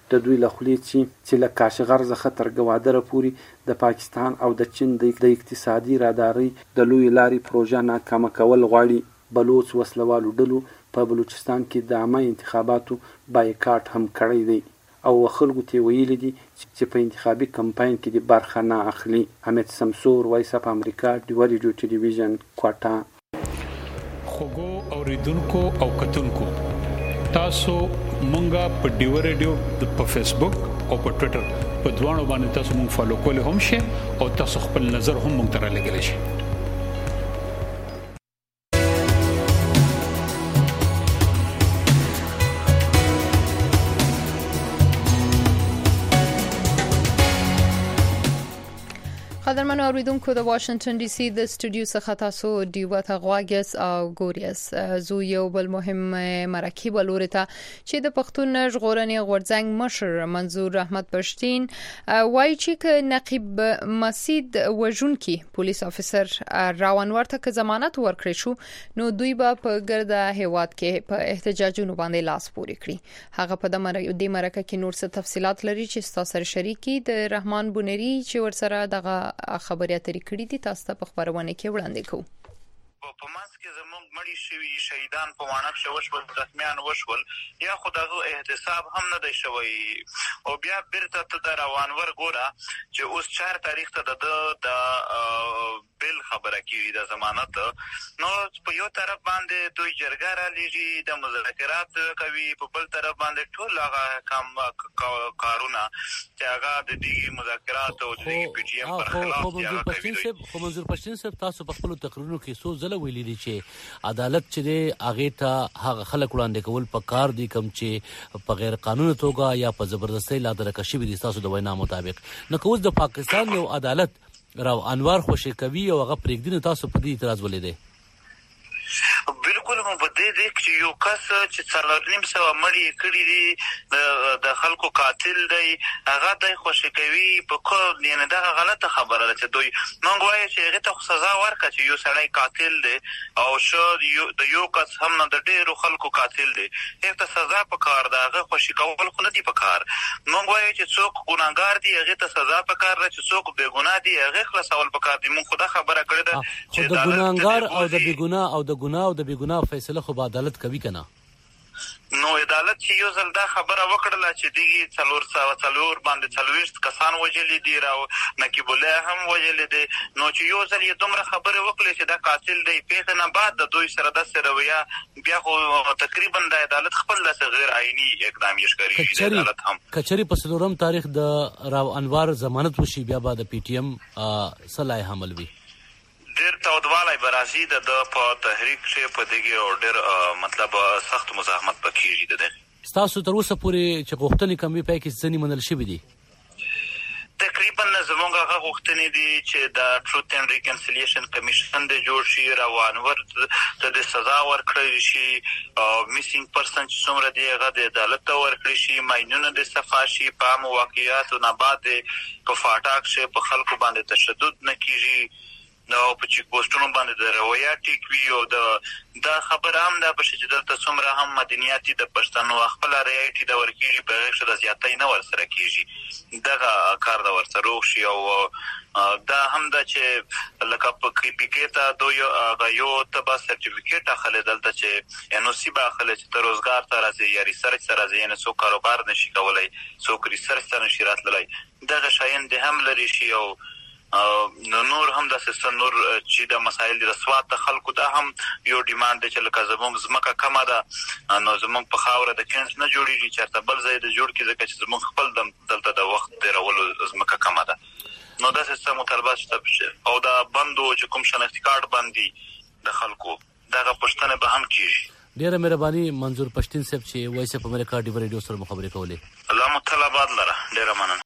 د دوی له خولې چې له کاشغر څخه تر ګوادره پورې د پاکستان او د چین د اقتصادي رادارۍ د لوی لارې پروژه ناکامه کول غواړي. بلوچ وسلوالو ډلو په بلوچستان کې د عامه انتخاباتو بایکاټ هم کړی دی او خلکو ته ویلي دي چې په انتخابي کمپاین کې د برخه نه اخلي. حمید سمسور، وایس اپ امریکا، ډیو ریډیو ټلویزیون، کوټا. خوګو اوریدونکو او کتونکو تاسو مونږه په ډیو ریډیو په فیسبوک او په ټوئیټر په دوانو باندې تاسو مونږ فالو کول هم شي او تاسو خپل نظر هم مونږ ته رالیږلی شي. قدرمنو اوریدونکو د واشنگټن ډي سي د سټوډیو څخه تاسو ډیو ته غواګس او ګوریس زو یو بل مهم مرکه ولورته چې د پښتون ژغورنې غورځنګ مشر منظور احمد پښتين وایي چې نقیب مسید وژونکي پولیس افسر راونور ته ضمانت ورکړي شو نو دوی به په ګرده هیواد کې په احتجاجونو باندې لاس پوري کړي. هغه په د مرکه کې نور څه تفصيلات لري چې تاسو سره شریکي د رحمان بونری چې ورسره دغه خبرې اترې کړې دي تاسو ته په خبرونه کې وړاندې کوو. په ماس کې زموږ مړي شوي شهیدان په وانه شو وشول رسمیان وشول یا خدایو احتساب هم نه دی شوی او بیا بیرته ته د روانور ګوره چې اوس چهار تاریخ ته د د بل خبره کیږي د ضمانت نو په یو طرف باندې دوی جرګه را لېږي د مذاکرات کوي په بل طرف باندې ټول هغه کم کارونه چې هغه د دې مذاکرات او د پی ټی ایم پر خلاف دي. خو منظور پښتين صاحب تاسو په خپل تقریرونو کې څو ځله ویلي دي چې عدالت چې هغه ته هغه خلک وړاندې کول په کار دي کوم چې په غیر قانوني توګه یا په زبردستۍ لا درکشي دي تاسو د وینا مطابق. نو کوز د پاکستان یو عدالت راو انوار خوشی کوي او هغه پرېږدي تاسو په دې اعتراض ولې دي؟ بالکل مو په دې دې چې یو کس چې څلور نیم سو مړی کړی دی د خلکو قاتل دی هغه د خوشی کوي په کو نه دا غلطه خبره ده چې دوی مونږ وایي چې هغه ته سزا ورکړي چې یو سړی قاتل دی او شو د یو کس هم نه د ډیرو خلکو قاتل دی هغه ته سزا په کار ده هغه خوشی کول خو نه دی په کار. مونږ وایي چې څوک ګناګار دی هغه ته سزا په کار ده چې څوک بے ګناه دی هغه خلاصول په کار دی. مونږ خدا خبره کړې ده چې د ګناګار او د بے ګناه او د ګناه او د بے ګناه فیصله خو عدالت کوي کنه. نو عدالت چې یو ځل دا خبره وکړله چې دیږي څلور سوه څلور باندې څلوېښت کسان وژلي دي راو نقیب الله هم وژلی دی نو چې یو ځل یې دومره خبرې وکړې چې دا قاتل دی پیښې نه بعد د دوی سره داسې رویه بیا خو تقریبا د عدالت خپل داسې غیر عیني اقدام یې ښکارېږي د عدالت هم. کچري په څلورم تاریخ د راو انوار ضمانت وشي بیا به د پی ټي ایم څه لایحه عمل وي؟ ډېر تودوالی به راځي د ده په تحریک کې په دغې او ډېر مطلب سخت مزاحمت به کېږي د ده. ستاسو تر اوسه پورې چې غوښتنې کم وي پای کې ځینې منل شوي دي؟ تقریبا زموږ هغه غوښتنې دي چې د ټروت اینډ ریکنسیلیشن کمیشن د جوړ شي روانور ته د سزا ورکړل شي او میسینګ پرسن چې څومره دی هغه د عدالت ته ورکړل شي ماینونه د صفا شي په عامو واقعیاتو نه بعد په فاټاک شي په خلکو باندې تشدد نه کېږي نو په چیک پوسټونو باندې د رویا ټیک وي او د دا خبره هم دا بشي چې دلته څومره هم مدنیاتي د پښتنو خپل رایټي د ورکیږي په هغه شته زیاتې نه ورسره کیږي دغه کار د ورسره وشي او دا هم دا چې لکه په کې پکې ته دوی یو تبا سرټیفیکیټ اخلي دلته چې انو سی با اخلي چې تر روزګار تر راځي یا ریسرچ تر راځي نه څو کاروبار نشي کولای څو ریسرچ تر نشي راتللی دغه شاین د هم لري شي او نو نور هم د سیستم نور چې د مسایل د سواد د خلکو دا هم یو ډیماند دی چې لکه زموږ ځمکه کمه ده نو زموږ په خاوره د کینز نه جوړېږي چېرته بل ځای د جوړ کړي ځکه چې زموږ خپل دلته د وخت تېرولو ځمکه کمه ده نو دا سیستم مطالبات شته او د بندو چې کوم شناختي کارت باندې د خلکو دغه پوښتنې به هم کېږي. ډېره مهرباني منظور پښتين صاحب چې وایس اپ امریکا ډیو ریډیو سره مخابرې کولې. الله مطالبات لره ډېره مننه.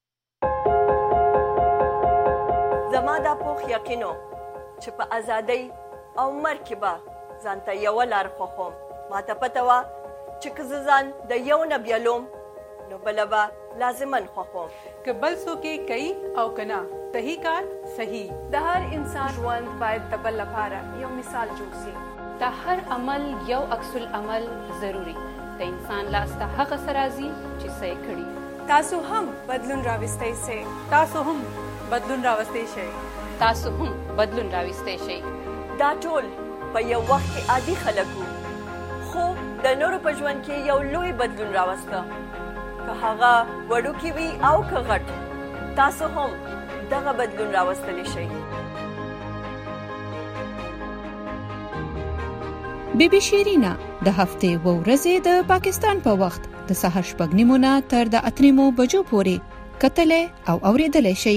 زما دا پوخ یقینو چې په ازادۍ او مرګ کې به ځانته یوه لار خوښوم ماته پته وه چې که زه ځان د یو نه بیلوم نو بله به لازمن خوښوم که بل څوک یې کوي او که نه صحیح کار صحیح. د هر انسان ژوند باید د بل لپاره یو مثال جوړ سي. د هر عمل یو عکس العمل ضروري د انسان لاس ته هغه څه راځي چې څه یې کړي تاسو هم بدلون راوستئ شئ. تاسو هم بدلون راوستئ شئ. تاسو هم بدلون راوستئ شئ. دا ټول په یو وخت کې عادي خلک وو، خو د نورو په ژوند کې یو لوی بدلون راوسته. که هغه وړوکی وي او که غټ، تاسو هم دغه بدلون راوستلی شئ. بی بی شیرینا د هفتې و ورځې د پاکستان په وخت د سهار شپږ نیمو نه تر د اته نیمو بجو پورې کتلې او اورېدلې شئ.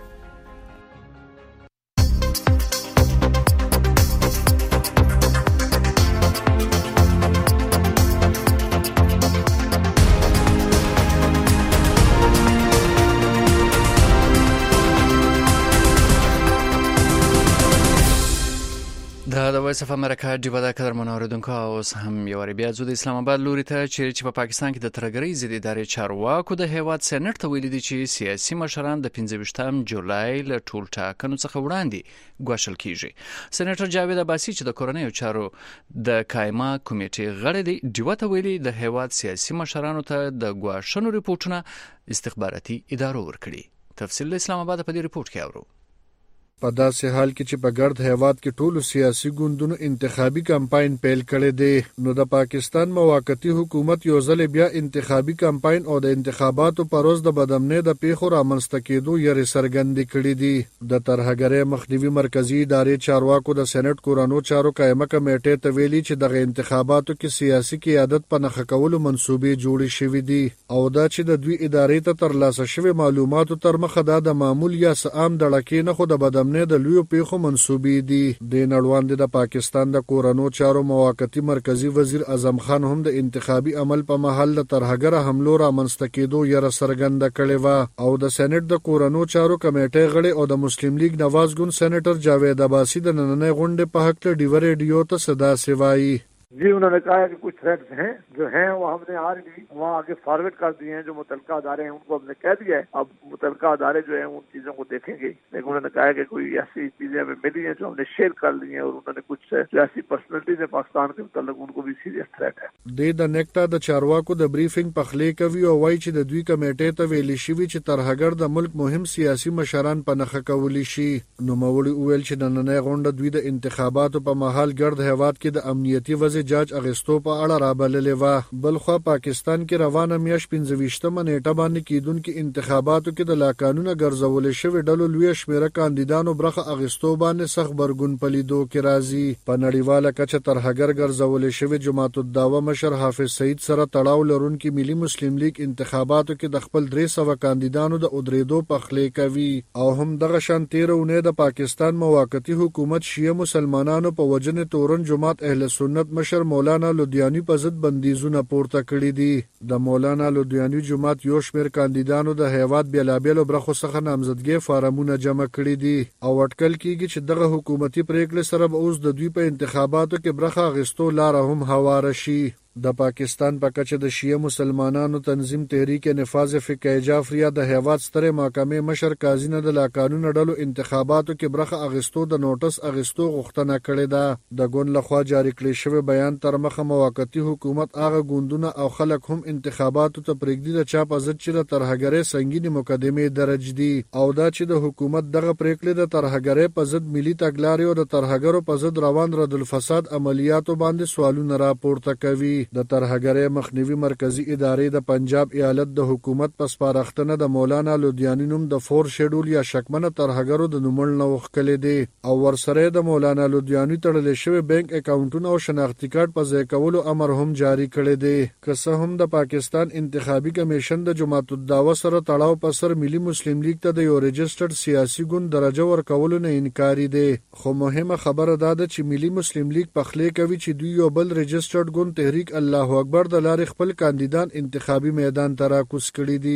د وایس اف امریکا ډیوه د قدر منوردونکو اوس هم یو ری بیا ځو د اسلام آباد لوري ته چې په پاکستان کې د ترګری ضد ادارې چارواکو د هیواد سېنات ته ویلي دي چې سیاسي مشران د پنځه ویشتم جولای له ټول ټاکنو څخه وړاندې ګواښل کیږي. سېناتور جاوید عباسي چې د کورنیو چارو د قائمه کمیټې غړی دی ډیوه ته ویلي د هیواد سیاسي مشرانو ته د ګواښنو ریپورتونه استخباراتي ادارو ورکړي. تفصیل اسلام آباد په دې ریپورت کې اورو. په داسې حال کې چې په ګرد هیواد کې ټولو سیاسي ګوندونو انتخابي کمپاین پیل کړی دی، نو د پاکستان موقتی حکومت یو ځل بیا انتخابي کمپاین او د انتخاباتو پر ورځ د بدامنۍ د پیښو رامنځته کېدو یې څرګندې کړې دي. د ترهګرۍ مخنیوي مرکزی ادارې چارواکو د سېنات کورونو چارو قائمه کمیټې ته ویلي چې دغه انتخاباتو کې سیاسي قیادت په نښه کولو منسوبې جوړې شوې دي او دا چې د دوی ادارې ته ترلاسه شوي معلوماتو تر مخه دا د معمول یا عام دړکې نه خو د بدامنۍ نه د لویو پیښو منسوبې دي. د نړوند د پاکستان د کورونو چارو موقتی مرکزی وزیر اعظم خان هم د انتخابي عمل په محل د ترهګر حملو را منځته کېدو یې څرګنده کړې و او د سېنات د کورونو چارو کمیټې غړي او د مسلم لیگ نواز ګوند سېناتور جاوید عباسي د نننۍ غونډې په حق له ډیو ریډیو ته صدا سوایي. जी उन्होंने कहा है कि कुछ थ्रेट्स हैं जो हैं वो हमने ऑलरेडी वहाँ आगे फॉरवर्ड कर दिए हैं, जो मुतलका अदारे हैं उनको हमने कह दिया है. अब मुतलका अदारे जो हैं उन चीज़ों को देखेंगे, लेकिन उन्होंने कहा है कि कोई ऐसी चीज़ें हमें मिली हैं जो हमने शेयर कर ली हैं और उन्होंने कुछ जो ऐसी पर्सनैलिटीज हैं पाकिस्तान के मुताबिक उनको भी सीरियस थ्रेट है. د نیکټا د چارواکو د بریفینګ پخلی کوي او وایي چې د دوی کمیټې ته ویلي شوی چې ترهګر د ملک مهم سیاسي مشران په نښه کولی شي. نو مولوی ویل چې د نننۍ غونډه دوی د انتخاباتو په محل ګرد هیواد کې د امنیتي وضع جاج اغستو په اړه رابللې و. بل خو پاکستان کې روانه میاشت پنځه ویشتمه نیټه باندې کیدونکو انتخاباتو کې د لا قانونه ګرځول شوی ډلو لوی شمیره کاندیدانو برخه اغستو باندې سخت برګون پلیدو کې راځي. په نړیواله کچه ترهګر ګرځول شوی جماعت الدعوه مشر حافظ سعید سره تړاو لرونکي ملي مسلم لیگ انتخاباتو کې د خپل درې سوه کاندیدانو د ادریدو پخلی کوي او هم دغه شان تیرونه د پاکستان موقتی حکومت شیعه مسلمانانو په وجنه تورن جماعت اهل سنت مشر مولانا لودیانی په ضد بندیزونه پورته کړی دي. د مولانا لودیانی جماعت یو شمېر کاندیدانو د هیواد بیلابیلو برخو څخه نامزدګي فارمونه جمع کړي دي او اټکل کیږي چې دغه حکومتي پریکړې سره به اوس د دوی په انتخاباتو کې برخه اخیستو لار هم هواره شي. د پاکستان په کچه د شیعه مسلمانانو تنظیم تحریک نفاذ فقه جعفریه د هیواد ستره محکمې مشر قاضي نه د لا قانون ډلو انتخاباتو کې برخه اغستو د نوټس اغستو غوښتنه کړې ده. د ګوند لخوا جاری کړی شوی بیان تر مخه موقتی حکومت هغه ګوندونه او خلک هم انتخاباتو ته پرېږدي د چا په ضد چې د ترهګرۍ سنگینې مقدمې درج دي او دا چې د حکومت دغه پریکړې د ترهګرۍ په ضد ملي تګلارې او د ترهګرو په ضد روان ردالفساد عملیاتو باندې سوالونه راپورته کوي. د ترهګرۍ مخنیوي مرکزی ادارې د پنجاب ایالت د حکومت په سپارښتنه د مولانا لودیانی نوم د فور شیډول یا شکمنه ترهګرو د نومل نه وښکلې دي او ورسره د مولانا لودیانی تړل شوی بانک اکاونټونه او شناختی کارت په ځای کولو امر هم جاری کړی دی. که څه هم د پاکستان انتخابي کمیشن د جماعت الدعوه سره تړاو په سر ملي مسلم لیگ ته د یو رجسټرډ سیاسي ګوند درجه ورکولو نه انکاري دی، خو مهمه خبره دا ده چې ملي مسلم لیگ پخلی کوي چې دوی یو بل رجسټرډ ګوند تحریک الله اکبر د لارې خپل کاندیدان انتخابي میدان ته راکوز کړي دي.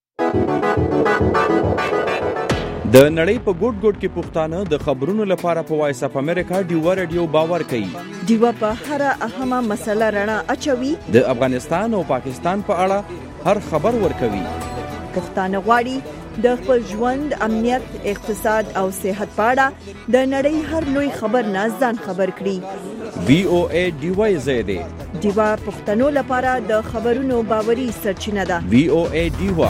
د نړۍ په ګوټ ګوټ کې پښتانه د خبرونو لپاره په وایس اف امریکا ډیوه ریډیو باور کوي. ډیوه په هر اهمه مسله رڼا اچوي. د افغانستان او پاکستان په اړه هر خبر ورکوي. پښتانه غواړي د خپل ژوند، امنیت، اقتصاد او صحت په اړه د نړۍ هر لوی خبر نه ځان خبر کړي. وی او ای ډي واي زیاده دیوا پښتنو لپاره د خبرونو باوري سرچینه ده. وی او ای ډي واي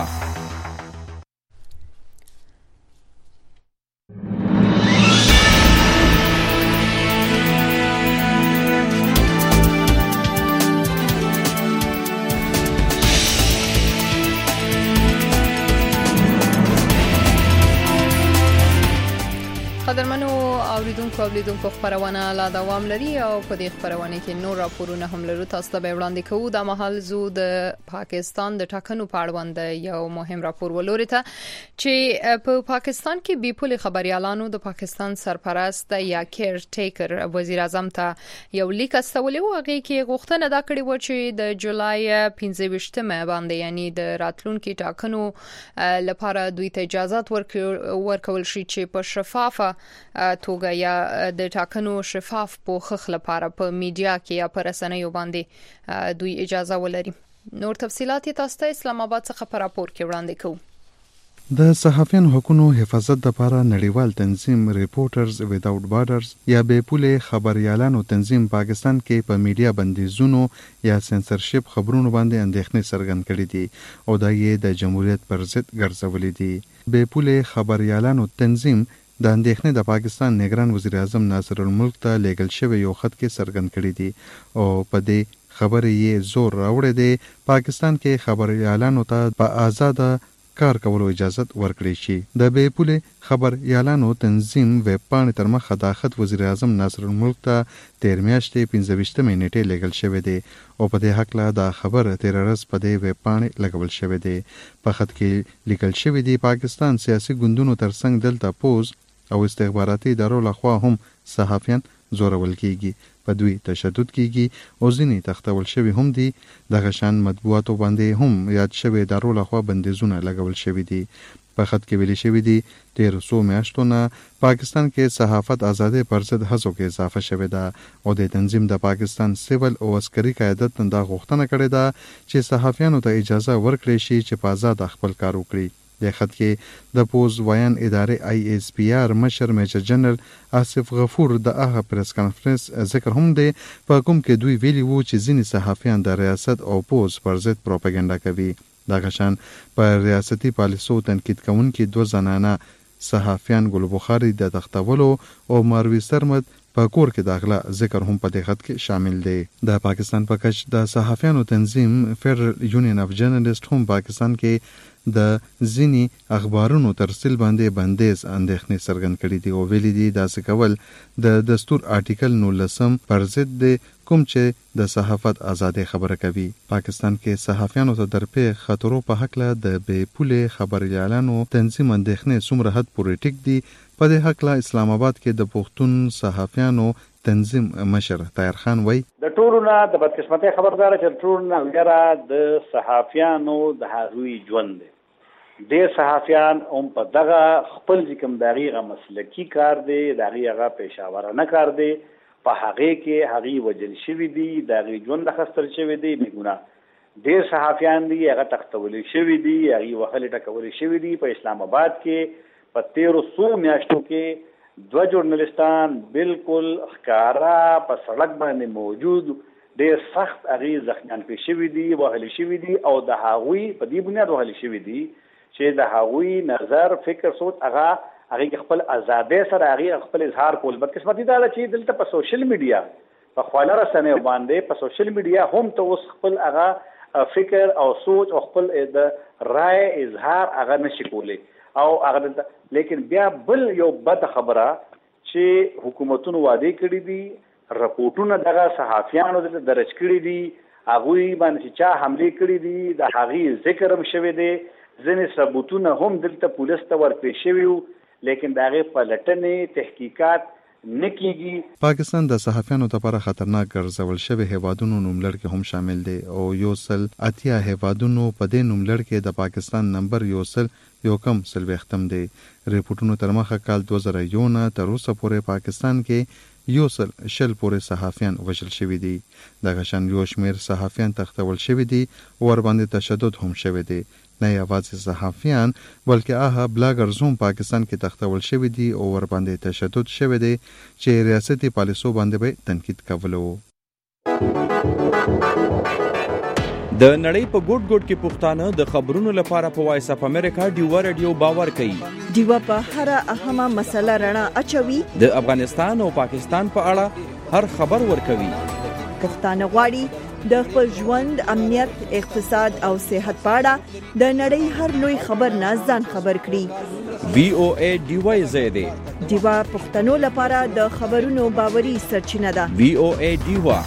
قدرمنو اوریدونکو اوریدونکو خبرونه لا دوام لري او په دې خبرونه کې نور راپورونه هم لرو. تاسو ته وړاندې کوو د مهال زو د پاکستان د ټاکنو په اړه یو مهم راپور ولوري ته چې په پاکستان کې بي پولي خبريالانو د پاکستان سرپرست یا کیر ټیکر وزیر اعظم ته یو لیک استولې و. هغه کې غوښتنه دا کړې و چې د جولای پنځه ویشتمه باندې یعنی د راتلونکو ټاکنو لپاره دوی ته اجازه ورکول شي چې په شفافه توګه یا د ټاکنو شفاف پوښښ لپاره په میډیا کې یا په رسنیو باندې دوی اجازه ولري. نور تفصيلات تاسو ته اسلام آباد څخه په راپور کې وړاندې کوو. د صحافیانو حقوقو حفاظت لپاره نړیوال تنظیم ریپورټرز ویداوټ بارډرز یا بې پولې خبريالانو تنظیم پاکستان کې په میډیا بندیزونو یا سنسرشپ خبرونو باندې اندېښنې څرګند کړې دي او دا یې د جمهوریت پر ضد ګرځولې دي. بې پولې خبريالانو تنظیم د اندېښنې د پاکستان نگران وزیر اعظم ناصر الملک ته لیږل شوی یو خط کې څرګند کړی دی او په دې خبرې یې زور راوړی دی پاکستان کې خبريالانو ته په آزاده کار کولو اجازه ورکړي شي. د بې پولې خبريالانو تنظیم ویب پاڼې تر مخه د خط وزیر اعظم ناصر الملک ته تیر میاشتې پنځه ویشتمې نیټې لیږل شوی دی او په دې حق له دا خبر تیر ورځ په دې ویب پاڼې لګول شوی دی. په خط کې لیکل شوی دی پاکستان سیاسي ګوندونو ترڅنګ دلته پوز او استخباراتي ادارو لخوا هم صحافیان زورول کیږي، په دوی تشدد کیږي او ځینې تختول شوی هم دي. دغه شان مطبوعاتو باندې هم یاد شوی ادارو لخوا بندیزونه لګول شوی دي. په خط کې ویل شوی دی تیر څو میاشتو نه پاکستان کې صحافت ازادي پر ضد هڅو کې اضافه شوې ده او د تنظیم د پاکستان سیول او عسکري قیادت دا غوښتنه کړې ده چې صحافیانو ته اجازه ورکړي شي چې په آزاد خپل کار وکړي. د خط کې د پوز ویان ادارې آی ایس پی آر مشر میجر جنرال آصف غفور د هغه پریس کانفرنس ذکر هم دی په کوم کې دوی ویلي وو چې ځینې صحافیان د ریاست او پوز پر ضد پروپاګاندا کوي. دغه شان په ریاستي پالیسو تنقید کوونکي دوه زنانه صحافیان ګل بخاری د تختولو او ماروي سرمد په کور کې داخله ذکر هم په دې خط کې شامل دی. د پاکستان په کچ د صحافیانو تنظیم فدرل یونین اف جرنالست هم پاکستان کې د ځینی اخبارونو ترسیل باندې بندیز اندېښنې څرګند کړې دي او ویلي دي داسې کول د دستور آرټیکل نولسم پر ضد دی کوم چې د صحافت ازادي خبره کوي. پاکستان کې صحافیانو ته درپې خطرو په حق له د بې پولې خبريالانو تنظیم اندېښنې څومره حد پورې ټیک دي. په دې حق له اسلام آباد کې د پښتون صحافیانو تنظیم مشر طاهر خان وای د ټولو نه د بدقسمتۍ خبردار چې ټول نه غره د صحافیانو د هغوی ژوند دی. د صحافیان هم په دغه خپل کوم دغه مسلکی کار دی دغه پېښورانه کار دی په هغه کې هغه وجل شوی دی دغه ژوند خستر شوی دی میګونه د صحافیان دی هغه تختول شوی دی هغه وهل ټکول شوی دی په اسلام آباد کې په تیرو سو میاشتو کې دو ژورنالستان بالکل ښکارا په سړک باندې موجود ډېر سخت هغه زخمیان پېښ شوی دی وهل شوی دی او د هغوی په دې بنیاد وهل شوی دی چې د هغوی نظر فکر سوچ هغه هغه خپل آزادۍ سره هغه خپل اظهار کول. بدقسمتي دا چې دلته په سوشل میډیا په خواله رسنیو باندې په سوشل میډیا هم ته اوس خپل هغه فکر او سوچ او خپل د رائے اظهار هغه نشي کولی او هغه لیکن بیا بل یو بد خبره چې حکومتونو وعده کړی دي رپورټونه دغه صحافیانو د درج کړی دي هغه باندې چا حمله کړی دي د هغه ذکر هم شوی دی ځینې ثبوتونه هم دلته پولیس ته ورپېښ شوي وو لیکن د هغې پلټنې تحقیقات نه کیږي. پاکستان د صحافیانو لپاره خطرناک ګرځول شوی هیوادونو نوملړ کې هم شامل دی او یو سل اتیا هیوادونو په دې نوملړ کې د پاکستان نمبر یو سل یو کم سلويختم دی. ریپورتونو تر مخه کال دوه زره یو نه تر اوسه پورې پاکستان کې یو سل شل پورې صحافیان وژل شوي دي. دغه شان یو شمېر صحافیان تختول شوي دي او ور باندې تشدد هم شوی دی. نه یوازې صحافیان بلکې هغه بلاګرز هم پاکستان کې تختول شوی دي او ور باندې تشدد شوی دی چې ریاستي پالیسو باندې به تنقید کولو. د نړۍ په ګوټ ګوټ کې پښتانه د خبرونو لپاره په وایس اپ امریکا ډیوا رادیو باور کوي. ډیوا په هر اهمه مسله رڼا اچوي. د افغانستان او پاکستان په اړه هر خبر ورکوي. پښتانه غواړي د خپل ژوند، امنیت، اقتصاد او صحت په اړه د نړۍ هر لوی خبر نه ځان خبر کړي. وی او ای ډیوا زیاده ډیوا پښتنو لپاره د خبرونو باوري سرچینه ده. وی او ای ډیوا.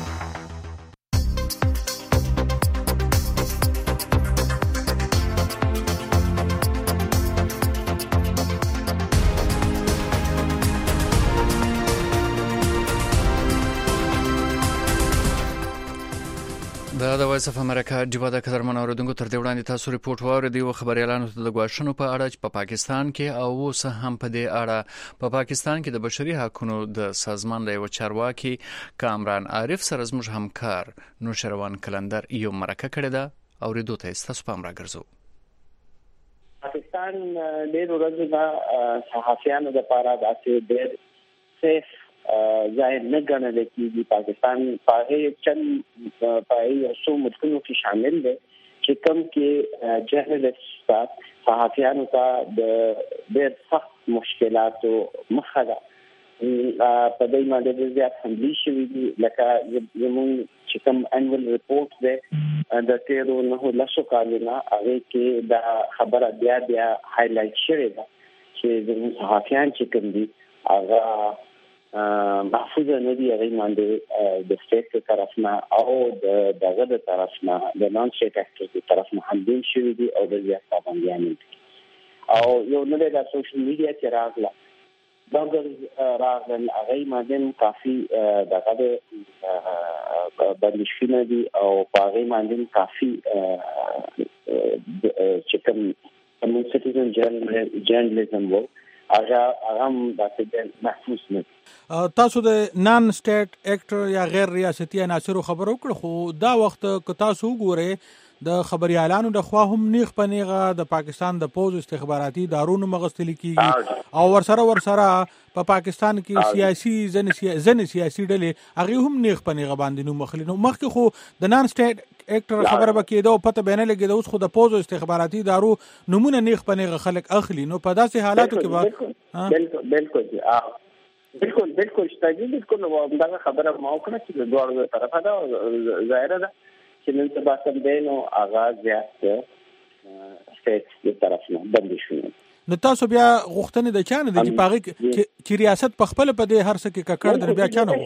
دا د وایس اف امریکا ډیوا د قدرمن اوریدونکو تر دې وړاندې تاسو ریپورت واوریدئ او خبريالانو ته د غواښنو په اړه چې په پاکستان کې او اوس هم په دې اړه په پاکستان کې د بشري حقوقو د سازمان د یو چارواکي کامران عارف سره زموږ همکار نوشروان کلندر یو مرکه کړې ده. اوریدو ته تاسو پام راګرځو. پاکستان ډېر ورځې دا صحافیانو لپاره داسې ډېر سیف ظاهر نه ګڼل کېږي. پاکستان په چند په یو څو ملکونو کې شامل دی چې کوم کې جرنالست صحافیانو ته د ډېر سخت مشکلاتو مخه ده. په دې باندې زیات حملې شوې دي، لکه زموږ چې کوم انوال ریپورت دی د تیرو نهو لسو کالونو هغې کې دا خبره بیا بیا هایلایټ شوې ده چې زموږ صحافیان چې کوم دي هغه محفوظ نه دي. هغې باندې د سټیټ طرف نه او د دغه د طرف نه د نان سټیټ اکټرز د طرف نه حملې شوې دي او د زیات پابندیان دي. او یو نوې د سوشل میډیا چې راغله بلګرز راغلل، هغې باندې کافي دغه د بندشونه دي او په هغې باندې کافي چې کوم کوم سټیزن جرنالیزم وو هغه هغه د محفوظ نه. تاسو د نان سټیټ اکټ یا غیر ریاستي عناصرو خبرو کړ، خو دا وخت که تاسو وګورئ د خبريالانو د خوا هم نیغ پنیغه د پاکستان د پوز استخباراتي دارونو مغستل کیږي او ورسره ورسره په پا پاکستان کې سیاسي ځنې سیاسي ډلې هغه هم نیغ پنیغه باندې نو مخلینو مخکې خو د نان سټیټ اکټر خبره بکیده او پته بینه لګیده اوس خو د پوز استخباراتي دارو نمونه نیغ پنیغه خلک اخلي. نو په داسې حالاتو کې به بالکل بالکل بالکل بالکل شته بالکل دا خبره ما وکړه چې د دوه طرفه دا ظاهره ده چې نن سبا سم دینو آغاز زیات سټیټ د طرف نه بندي شو. نو تاسو بیا غوښتنه د چانه د چې پاغي چې ریاست په خپل په دې هر څه کې ککړ در بیا چانه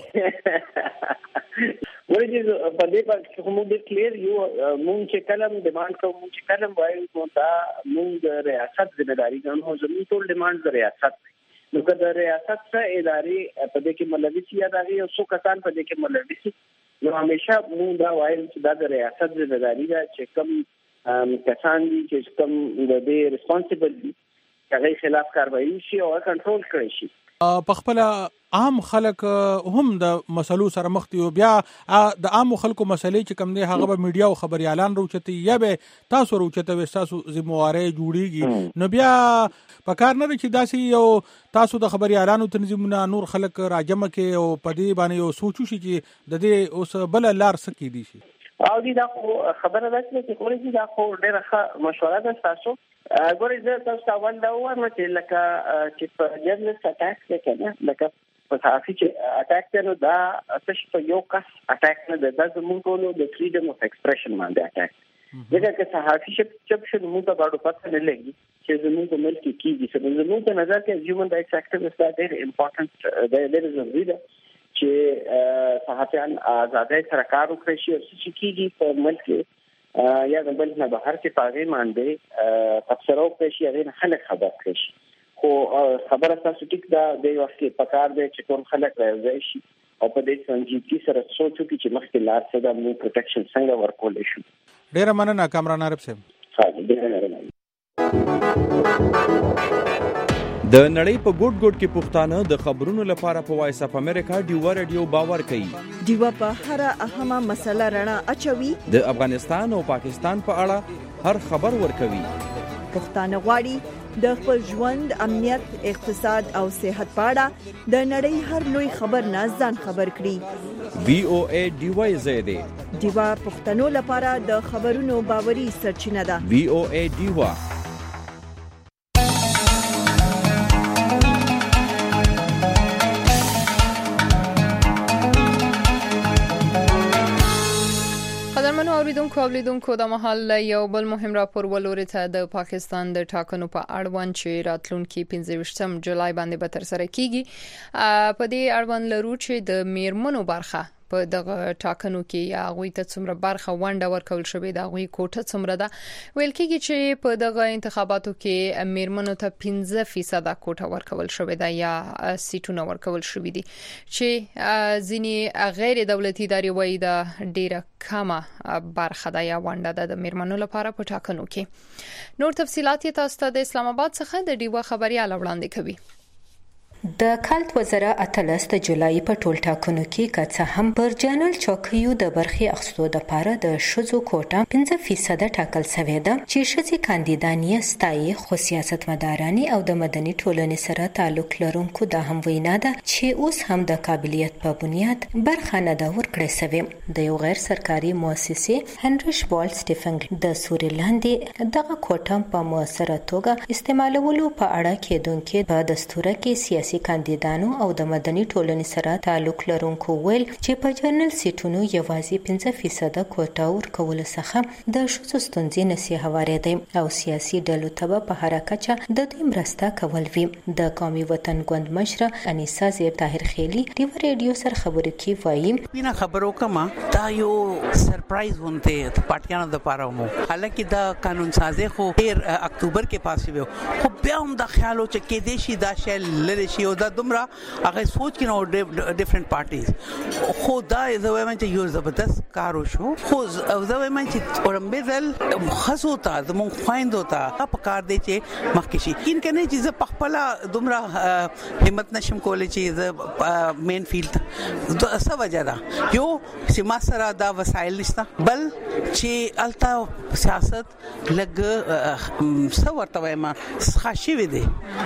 ورته په دې باندې کوم د کلیر یو مونږ چې کلم ډیماند کوم چې کلم وایو نو دا مونږ د ریاست ځمېداري ګڼو. زموږ ټول ډیماند د ریاست نو که د ریاست څخه ادارې په دې کې ملوي سي یا دغه یو څو کسان په دې کې ملوي سي نو همیشه مونږ دا وایو چې دا د ریاست ځمېداري ده چې کوم کسان دي چې کوم د دې ریسپانسیبل دي هغه خلاف کاروایی شي او کنټرول کړي شي. په خپل عام خلک هم د مسلو سره مخ دي، بیا د عام خلکو مسلې چې کوم دي هغه به میډیا او خبريالان روچتي یا به تاسو روچته و تاسو ذمہواره جوړیږي. نو بیا په کار نه چې داسې یو تاسو د خبريالانو تنظیمونه نور خلک راجمه کې او په دې باندې یو سوچو شي چې د دې اوس بل لار سکی دي شي. او دي دا خبره ده چې کولی دا خو ډېره ښه مشوره ده تاسو. ګورئ زه تاسو اول دا وایم چې لکه چې په جرنالست اټاک دی کنه لکه په صحافي چې اټاک دی نو دا څه په یو کس اټاک نه ده، دا زموږ ټولو د فریډم اف ایکسپریشن باندې اټاک. ځکه چې صحافي چې چپ شو موږ ته باندې پته نه لګي چې زموږ په ملک کې کیږي. څه زموږ په نظر کې هیومن رائټس اکټیویسټ دا ډېر امپورټنت دی، ډېر ضروري ده چې صحافیان آزادۍ سره کار وکړي شي او چې کیږي په ملک کې یا د بل نه بهر کې پاغي باندې تفسیر وکړي شي هغه خلک خبر کړي شي. خو خبره تاسو ټیک دا د وخت کې پکار دی چې ټول خلک راځي شي او په دې سنجیدګي سره سوچو چې مخکې لار څه د مو پروټیکشن څنګه ورکول شي. ډیر مننه کامران عارف صاحب. ها ډیر مننه. د نړۍ په ګوټ ګوټ کې پښتانه د خبرونو لپاره په وایس اپ امریکا ډیوا رادیو باور کوي. ډیوا په هر اهمه مسله رڼا اچوي. د افغانستان او پاکستان په اړه هر خبر ورکوي. پښتانه غواړي د خپل ژوند، امنیت، اقتصاد او صحت په اړه د نړۍ هر لوی خبر نه ځان خبر کړي. وی او ای ډي واي زده دیوا پښتنو لپاره د خبرونو باوري سرچینه ده. وی او ای ډي وا قدرمنو اوریدونکو اولیدونکو د محل یو بل مهم راپور ولوري ته د پاکستان د ټاکنو په اړوند چې راتلونکي پنځه ویشتم جولای باندې به تر سره کیږي. په دې اړوند لرو چې د میرمنو برخه په دغه ټاکنو کې یا غوي ته څومره برخه ونډه ورکول شوې ده، غوي کوټه څومره ده. ویل کېږي چې په دغه انتخاباتو کې میرمنو ته پنځه فیصد کوټه ورکول شوې ده یا سیټونه ورکول شوې دي چې ځینی غیر دولتي ادارې وایي د ډیره کمه برخه ده یا ونډه ده د میرمنو لپاره په ټاکنو کې. نور تفصيلات تاسو ته د اسلام آباد څخه د ډیوا خبريال وړاندې کوي. د کالت وزره اتلس د جولای په ټول ټاکنو کې کڅه هم پر جنرال چوکیو د برخي اخستو د پاره د شذو کوټه پنځه فیصد ټاکل شوې ده چې شذي کاندیدانې ستایي خو سیاستمدارانی او د مدني ټولنې سره تعلق لرونکو د هم وینا ده چې اوس هم د قابلیت په بنیاد برخه نه ده ورکړې شوې. د یو غیر سرکاري مؤسسې هنریش بال سټیفن د سوريلاندې دغه کوټه په موثره توګه استعمالولو په اړه کېدونکو په دستور کې سیاسي کاندیدانو او د مدني ټولنې سره تعلق لرونکو ویل چې په جنرال سیټونو یوازې پنځه فیصد کوټه ورکول څخه د شوزو ستونزې نسی هوارې دي او سیاسي ډلو ته په حرکت د دې مرسته کول وی. د قومي وطن ګوند مشر انیسا زیب طاهر خیلی د ریډیو سره خبرې کوي وایي وینا خبرو کما دا یو سرپرایز ونته پارټیانو د پاره مو حالکه دا قانون سازي خو ډیر اکتوبر کې پاسې وو خو بیا هم د خیالو چې کې دیشي دا شل لری شي او دا دومره هغه سوچ کې نو ډیفرنٹ پارټیز خو دا زه وایم چې یو زبردست کار وشو خو زه وایم چې اورمبل خاصو ته زمون خويندو ته په کار دی چې مخکې شي کین کنه چې زه په خپل دومره همت نشم کولای چې زه مین فیلډ د څه وجه ده یو سیما سره دا وسایل نشته بل چې التا سیاست لګ څه ورته وایم خاصي وي دي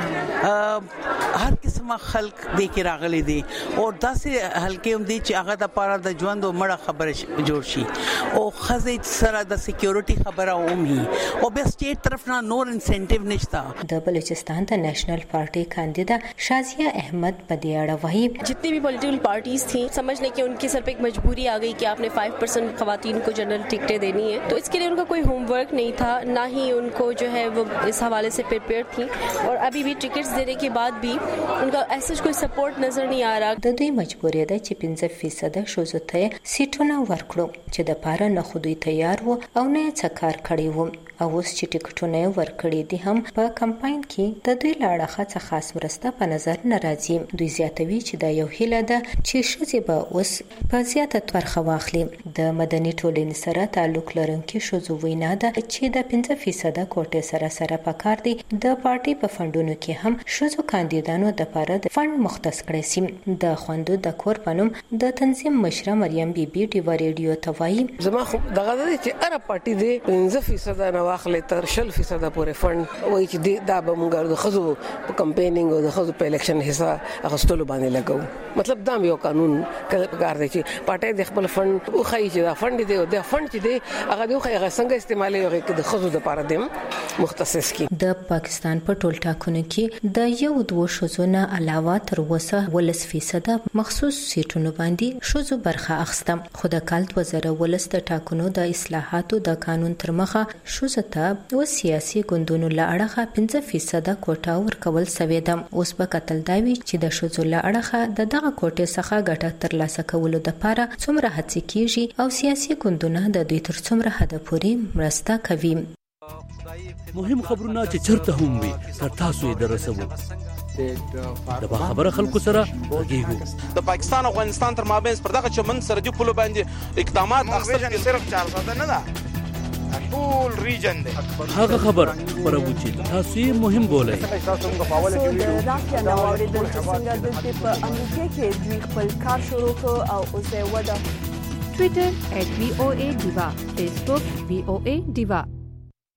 هر قسمه خلق دې کې راغلي دي او داسې هلکې هم دي چې هغه د پاره د ژوند او مړه خبره جوړ شي او خزې سره د سکیورټي خبره اومي او به سټیټ طرف نه نور انسنټیو نشتا. د بلوچستان د national party candidate Shazia Ahmed बदियाड़ा वही जितनी भी पॉलिटिकल पार्टीज थी समझने की उनके सर पे एक मजबूरी आ गई कि आपने पाँच परसेंट खवातीन को जनरल टिकटें देनी है, तो इसके लिए उनका कोई होमवर्क नहीं था, ना ही उनको जो है वो इस हवाले से प्रिपेयर थी और अभी भी टिकट्स देने के बाद भी उनका ऐसा कोई सपोर्ट नजर नहीं आ रहा. د دوی مجبوری ده چې پنځه فیصد شوزو ته سیټونه ورکړو چې د پاره نه خودي تیار وو او نه څه کار کړی وو او اوس چې ټیکټونه ورکړي دي هم په کمپاین کې د دوی لاړه څخه خاص مرسته په نظر نه راځي. دوی زیاتوي چې دا یو هیله ده چې شوزي به اوس په زیاته برخه واخلي. د مدني ټولنې سره تعلق لرونکي شوزو وینا ده چې د پنځه فیصد کوټه سره سره پکار دي د پارټي په فندونو کې هم شوزو کاندیدانو د پاره د فند مختص کړی سي. د خوندو د کور پنوم د تنظیم مشره مریم بیبي ډیو ریډیو توایي زما خو دغه د چې اره پارټي دی پنځه فیصد نه واخلې تر شل فیصد پورې فند وایي چې دا به موږ د خزو په کمپاینینګ او د خزو په الیکشن حصہ اغستلو باندې لګو. مطلب دا یو قانون کار دی چې پارټي د خپل فند او خای چې دا فند دی او د فند چې دی هغه دی خو هغه څنګه استعمالي هغه کې د خزو د پاره دیم مختص کی. د پاکستان په ټول ټاکنو کې د یو دوه شوزونه علاوه تر اوسه ولس فیصد مخصوص سیټونو باندې شوزو برخه اخستم. خو د کالت وزره ولس د ټاکنو د اصلاحاتو د قانون تر مخه شوزته او سیاسي ګوندونو لاړه پنځه فیصد کوټه ورکول سوي ده. اوس په قتل داوی چې د شوزو لاړه د دغه کوټه څخه ګټه ترلاسه کولو د لپاره څومره هڅې کیږي او سیاسي ګوندونه د دوی تر څومره هدف پورې مرسته کوي. مهم خبرونه چې چرته هم وي تر تاسو یې درسوو د خبره خلکو سره غږیږو. د پاکستان او افغانستان تر مابین پر دغه چمن سرحدي پولو باندې اقدامات اخیستل صرف چار ساده نه ده ټول ریجن دی. هغه خبر خبرو چې تاسو یې مهم بولئ. سو د راشیا نو اوریدل چې څنګه د په امریکا کې دوی خپل کار شروع کړ او اوس یې ودا ټوئیټر @وی او ای ډیوا، فیسبوک وی او ای ډیوا.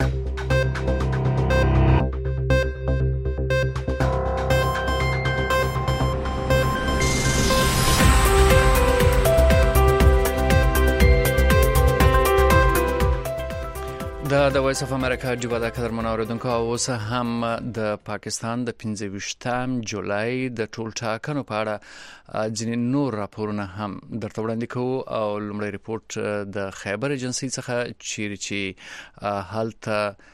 د د وایس اف امریکا جوبا د قدر منوردونکو اوس هم د پاکستان د پنځه ویشتم جولای د ټول ټاکنو په اړه ځینې نور راپورونه هم درته وړاندې کوو او لومړی ریپورت د خیبر ایجنسی څخه چیرې چې هلته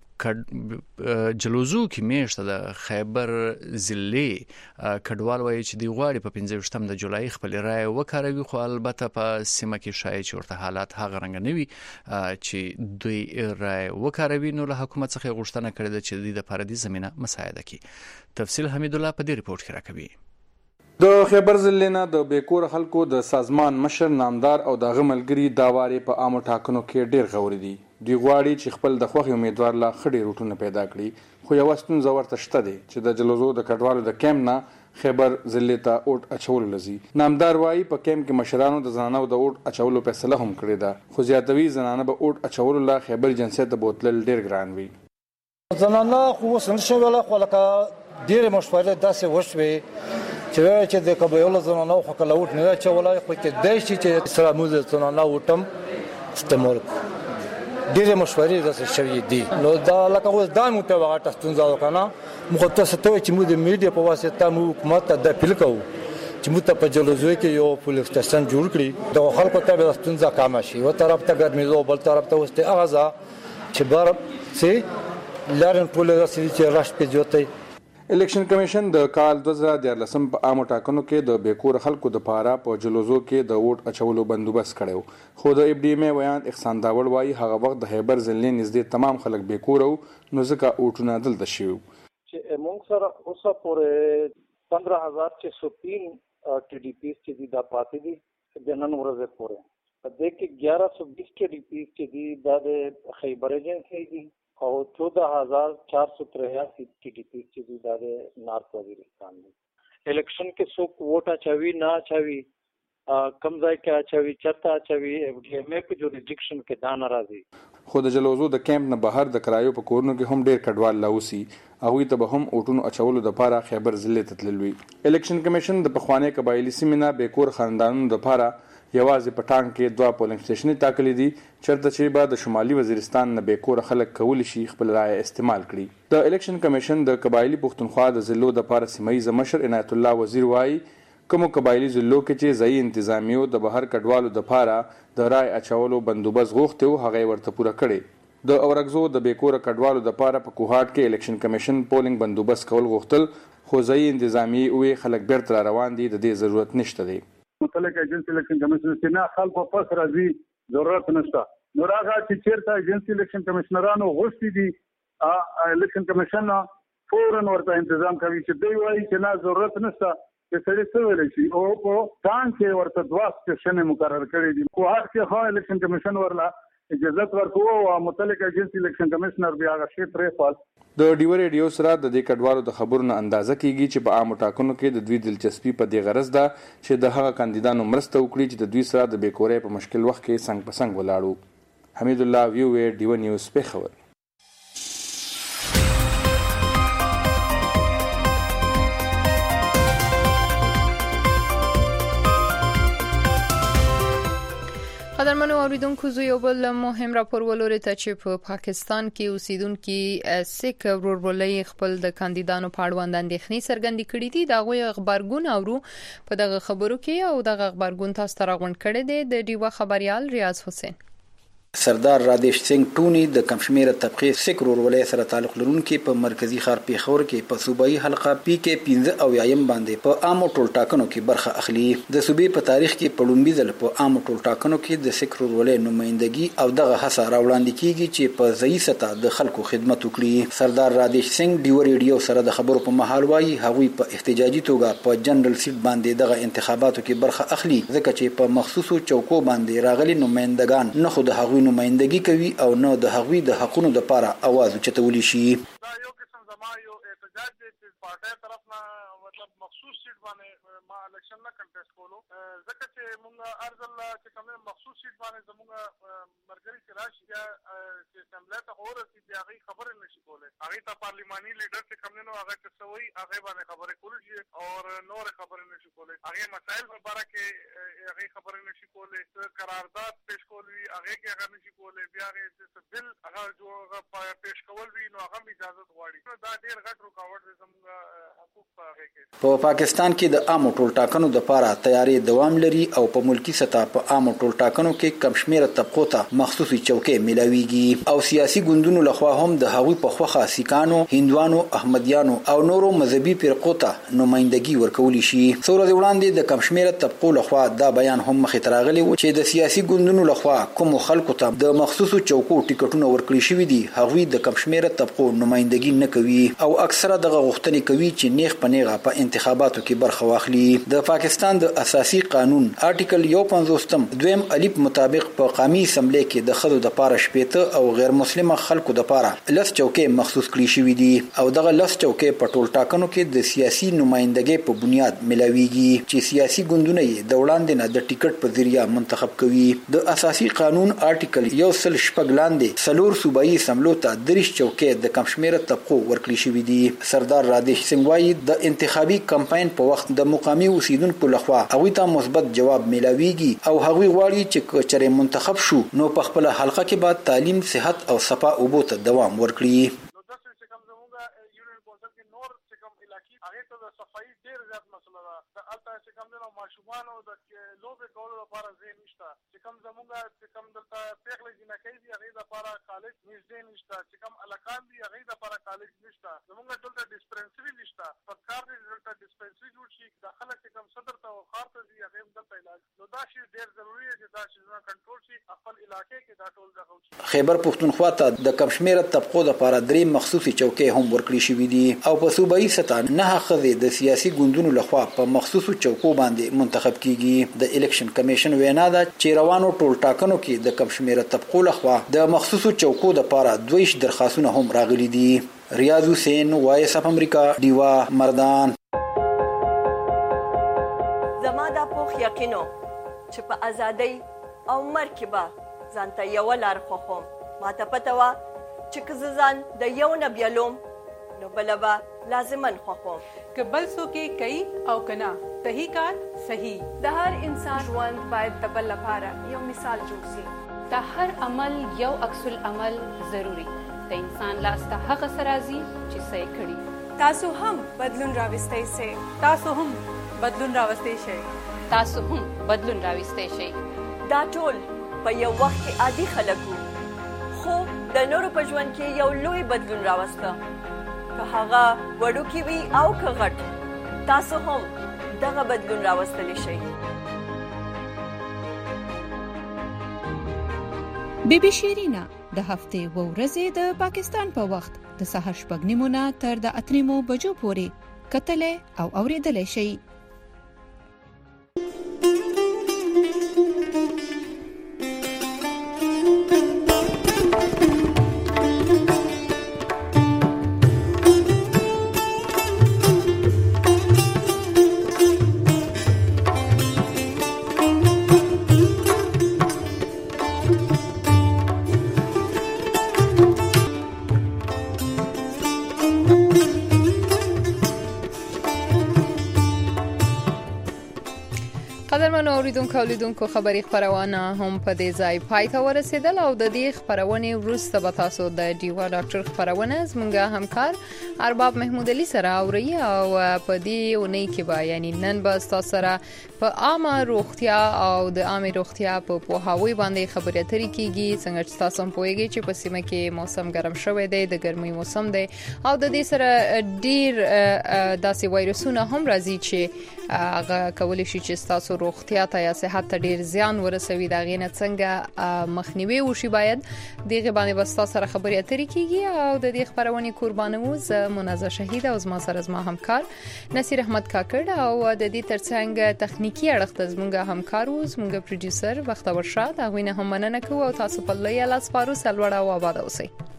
جلوزو کې میشته د خیبر ضلعي کډوال وایي چې دی غواړي په پنځه ویشتم د جولای خپل رائے وکاروي، خو البته په سیمه کې شایع چې ورته حالات هغه رنګ نه وي چې دوی رائے وکاروي. نو له حکومت څخه غوښتنه کړې ده چې د پردي زمينه مساعده کړي. تفصیل حمید الله په دې ریپورت کې راکوي. د خیبر ضلع نه د بیکور خلکو د سازمان مشر نامدار او د غملګری داواري په عامو ټاکنو کې ډیر غوړي دي. دوی غواړي چې خپل د خوښي امیدوار لا خړې روټونه پیدا کړي، خو یو ستونزه ورته شته دی چې د جلوزو د کډوالو د کیمپ نه خیبر ضلع ته اوټ اچول لزي. نامدار وایي په کیمپ کې مشرانو د زنانو د اوټ اچولو فیصله هم کړې ده، خو زیاتوي زنانه به اوټ اچول لا خیبر جنسیت د بوتل ډیر ګران وي. زنانه خو سنشي ولا خو لکه ډیر مشوره داسې وشوي چې چې د قبایلو زنانه خو کله اوټ نه اچولای، خو کې د شي چې سلامو زنانه اوټم استعمال ډیره مشورې داسې شوي دي. نو دا لکه اوس دا مو ته وغاټه ستونزه وکنه موږ تاسو ته چې موږ د میډیا په واسطه مو حکومت ته د اپیل کوو چې موږ ته په جلوزوي کې یو پولیس سټیشن جوړ کړي، د خلکو ته به ستونزه کم شي. و طرف ته ګرمېدو، بل طرف ته وسته اغازا چې بار سي لارن ټول رسېږي چې راش په جوته. الیکشن کمیشن د کال دوه زره دیارلسم په عامو ټاکنو کې د بیکور خلکو د پاره په جلوزو کې د ووټ اچولو بندوبست کړو، خو د اف ډي ایم ویان احسان داوړ وایي هغه وخت د خیبر ضلع نږدې تمام خلک بیکور او نو ځکه ووټونه دلته شوي چې موږ سره اوسه پورې پندرہ ہزار چھ سو تین ٹی ڈی پیز چې دي دا پاتې دي د نن ورځې پورې. په دې کې گیارہ سو بیس ٹی ڈی پیز چې دي دا د خیبر ایجنسی دي او چودہ ہزار چار سو تریاسی ٹی ڈی پی چې دا د نارت وزیرستان دی. الیکشن کې څوک ووټ اچوي نه اچوي، کم ځای کې اچوي، چرته اچوي، اف ډي ایم ای په جوریډکشن کې دا ناراضي. خو د جلوزو د کیمپ نه بهر د کرایو په کورونو کې هم ډیر کډوال لاوسی، هغه ته به هم اوټونو اچولو د پاره خیبر ضلع ته تللوي. الیکشن کمیشن د پخوانی قبایلی سیمه بیکور خاندانونو د پاره یوازې پټان کې دوه پولینګ سټیشن ټاکلي دي، چرته چې بعد د شمالي وزیرستان نه بیکور خلک کول شي خپل رائے استعمال کړي. د الیکشن کمیشن د قبایلی پښتونخوا د ضلعو د پاره سیمایي مشر عنایت الله وزیر وایي کوم قبایلی ضلعو کې چې ځای انتظامیو د بهر کډوالو د پاره د رائے اچولو بندوبست غوښته هغه ورته پوره کړي. د اورګزو د بیکور کډوالو د پاره په کوهاټ کې الیکشن کمیشن پولینګ بندوبست کول غوښتل، خو ځای انتظامی او خلک بیرته روان دي، د دې ضرورت نشته دی. متعلقه ایجنسی الیکشن کمیشن چې نه خلکو پس راځي ضرورت نشته. نو راغه چې چیرته ایجنسی الیکشن کمشنرانو غوښتي دي الیکشن کمیشن فورن ورته تنظیم کوي چې دوی وایي چې نه ضرورت نشته چې سړی څه ویلی شي، او په ټان کې ورته دوه سټیشنې مقرر کړي دي. کوهاټ کې خو الیکشن کمیشن ورله اجازه ورکوه او متعلقه ایجنسی الیکشن کمیشنر بیا هغه شی پرې فال. د ډیو ریډیو سره د دې کډوالو د خبرونو اندازه کیږي چې په عامو ټاکنو کې د دوی دلچسپي په دې غرض ده چې د هغه کاندیدانو مرسته وکړي چې د دوی سره د بیکورۍ په مشکل وخت کې څنګ په څنګ ولاړو. حمید الله ویو وی ډیو نیوز پیښور. قدرمنو اوریدونکو زه یو بل مهم راپور ولوري ته چې په پاکستان کې اوسیدونکو سیک ورورولۍ خپل د کاندیدانو په اړوند اندېښنې څرګندې کړې دي. دا غوي خبرګون اورو په دغه خبرو کې او دغه خبرګون تاسو ته راغونډ کړی دی د ډیوا خبريال ریاض حسین. سردار رادیش سنگ ټونی د کمشمیره طبقه سیک ورولۍ سره تعلق لرونکي په مرکزی ښار پیښور کې په صوبایي حلقه پی کې پنځه او یایم باندې په عامو ټول ټاکنو کې برخه اخلي. د صوبې په تاریخ کې په لومړي ځل په عامو ټول ټاکنو کې د سیک ورولۍ نمائندګي او دغه هڅه راوړاندې کیږي چې په ځای سطح د خلکو خدمت وکړي. سردار رادیش سنگ ډیو ریډیو سره د خبرو په محل وایي هغوی په احتجاجي توګه په جنرال سیټ باندې دغه انتخاباتو کې برخه اخلي ځکه چې په مخصوصو چوکو باندې راغلي نمائندگان نه خو د هغوی نمائندګي کوي او نه د هغوی د حقونو لپاره आवाज چتولی شي. دا یو قسم زما یو احتجاج دی چې پارټي طرف نه مطلب مخصوص سیټ باندې ما الیکشن نه کنټیسټ کولو ځکه چې موږ ارزل چې کوم مخصوص سیټ باندې زموږ مرګري چې راشي یا چې اسمبلی ته ورسي بیا هغه خبرې نشي کولای هغه ته پارلیماني لیډر چې کوم نو هغه څه وایي هغه باندې خبرې کول شي او نور خبرې نشي کولای هغه مسائل په اړه کې هغه خبرې نشي کولای قرارداد پیش کولوي هغه کې هغه نشي کولای بیا هغه بل هغه جو پیش کول وی نو هغه اجازه غواړي دا ډیر غټ رکاوټ دی زموږ حقوق په هغه کې په پاکستان کې د عامو ټولټاکنو د لپاره تیاری دوام لري او په ملکی سطح په عامو ټولټاکنو کې کم شمېر طبقو ته مخصوصي چوکۍ ملاويږي او سیاسي ګوندونو لخوا هم د هغوی په خوخه سیکانو هندوانو احمدیانو او نورو مذهبي فرقو ته نمائندګي ورکول شي څوره د وړاندې د کم شمېر طبقو لخوا دا بیان هم مخې ته راغلی و چې د سیاسي ګوندونو لخوا کوم خلکو ته د مخصوصو چوکو ټیکټونه ورکړي شوی دي هغوی د کم شمېر طبقو نمائندګي نه کوي او اکثره دغه غوښتنې کوي چې نیغ په نیغه په انتخاباتو کې برخه واخلي د پاکستان د اساسي قانون آرټیکل یو پنځوستم دویم الف مطابق په قومي اسمبلی کې د خدو د پاره شپېته او غیر مسلمه خلکو د پاره لس چوکۍ مخصوص کړي شوی دي او دغه لس چوکۍ په ټول ټاکنو کې د سیاسي نمائندګۍ په بنیاد ملاويږي چې سیاسي ګوندونه یې د وړاندې نه د ټیکټ په ذریعہ منتخب کوي د اساسي قانون آرټیکل یو سل شپږ لاندې سلور صوبایي اسمبلو ته دریش چوکۍ د کم شمېر طبقو ورکړي شوی دي سردار رادیش سنگ وایي د انتخابي کمپاین په وخت د مقامي اوسیدونکو لخوا هغوی ته مثبت جواب ملاويږي او هغوی غواړي چې چېرې منتخب شو نو په خپل حلقه کې بعد تعلیم صحت او صفا اوبو ته دوام ورکړي ماشومانو د لوبې کولو لپاره ځای نشته چې کوم زمونږ چې کوم دلته پیغلې جنکۍ دي هغې دپاره کالج نږدې نشته چې کوم هلکان دي هغې دپاره کالج نشته زمونږ دلته ډسپنسري نشته پکار دی دلته ډسپنسري جوړ شي دا خلک چې کوم صدر ته او ښار ته ځي هغې هم دلته علاج نو دا شی ډېر ضروري دی چې دا شیزونه کنټرول شي خپل علاقې کې دا ټول دغه وشي خیبر پښتونخوا ته د کم شمېره طبقو دپاره درې مخصوصي چوکۍ هم ورکړي شوي دي او په صوبایي سطح نهه ښځې د سیاسي ګوندونو لخوا په مخصوصو چوکو باندې منتخب کیږي د الیکشن کمیشن وینا ده چې روانو ټول ټاکنو کې د کم شمېره طبقو لخوا د مخصوصو چوکو لپاره دویش درخواستونه هم راغلي دي ریاض حسین وایس اف امریکا دیوا مردان زما دا پوخ یقینو چې په ازادۍ او مرګ کې به ځانته یوه لار خوښوم ماته پته وه چې که زه ځان د یو نه بیلوم نو بله به لازماً خوښوم که بل څوک یې کوي او که نه صحیح کار صحیح د هر انسان ژوند باید د بل لپاره یو مثال جوړ شي د هر عمل یو عکس العمل ضروري د انسان لاس ته هغه څه راځي چې څه یې کړي تاسو هم بدلون راوستی شئ تاسو هم بدلون راوستی شئ تاسو هم بدلون راوستی شئ دا ټول په یو وخت کې عادي خلک وو خو د نورو په ژوند کې یو لوی بدلون راوسته که هغه وړوکی وي او که غټ تاسو هم دغه بدلون راوستلی شئ بی بی شیرینا د هفتې و ورځې د پاکستان په وخت د سهار شپږ نیمو نه تر د اته نیمو بجو پورې کتلې او اورېدلې شئ قدرمنو اوریدونکو او لیدونکو خبری خبرونه هم په دې ځای پای ته ورسېدل او د دې خبرونه وروسته به تاسو د ډیوا ډاکټر خبرونه زمونږه همکار ارباب محمود علي سره اوري او په دې اونۍ کې به یعنی نن به تاسو سره په عامه روغتیا او د عامه روغتیا په پوهاوی باندې خبرې اترې کیږي څنګه چې تاسو هم پوهیږئ چې په سیمه کې موسم ګرم شوی دی د ګرمۍ موسم دی او د دې سره ډیر داسې وایرسونه هم راځي چې هغه کولی شي چې تاسو روغتیا ته یا صحت ته ډیر زیان ورسوي دا غینه څنګه مخنیوي وشي باید دغه باندې بس تاسو سره خبرې اترې کیږي او د دې خبرونه قربانو ز منازه شهید او زما سره زما همکار نصیر احمد کاکړ او د دې ترڅنګ تخنیکی اړخ ته زموږه همکار او زموږه پروډوسر وختور شاه دا غوینه هم مننه کوو او تاسو په لوی لاس پارو سلوړه او آباد اوسئ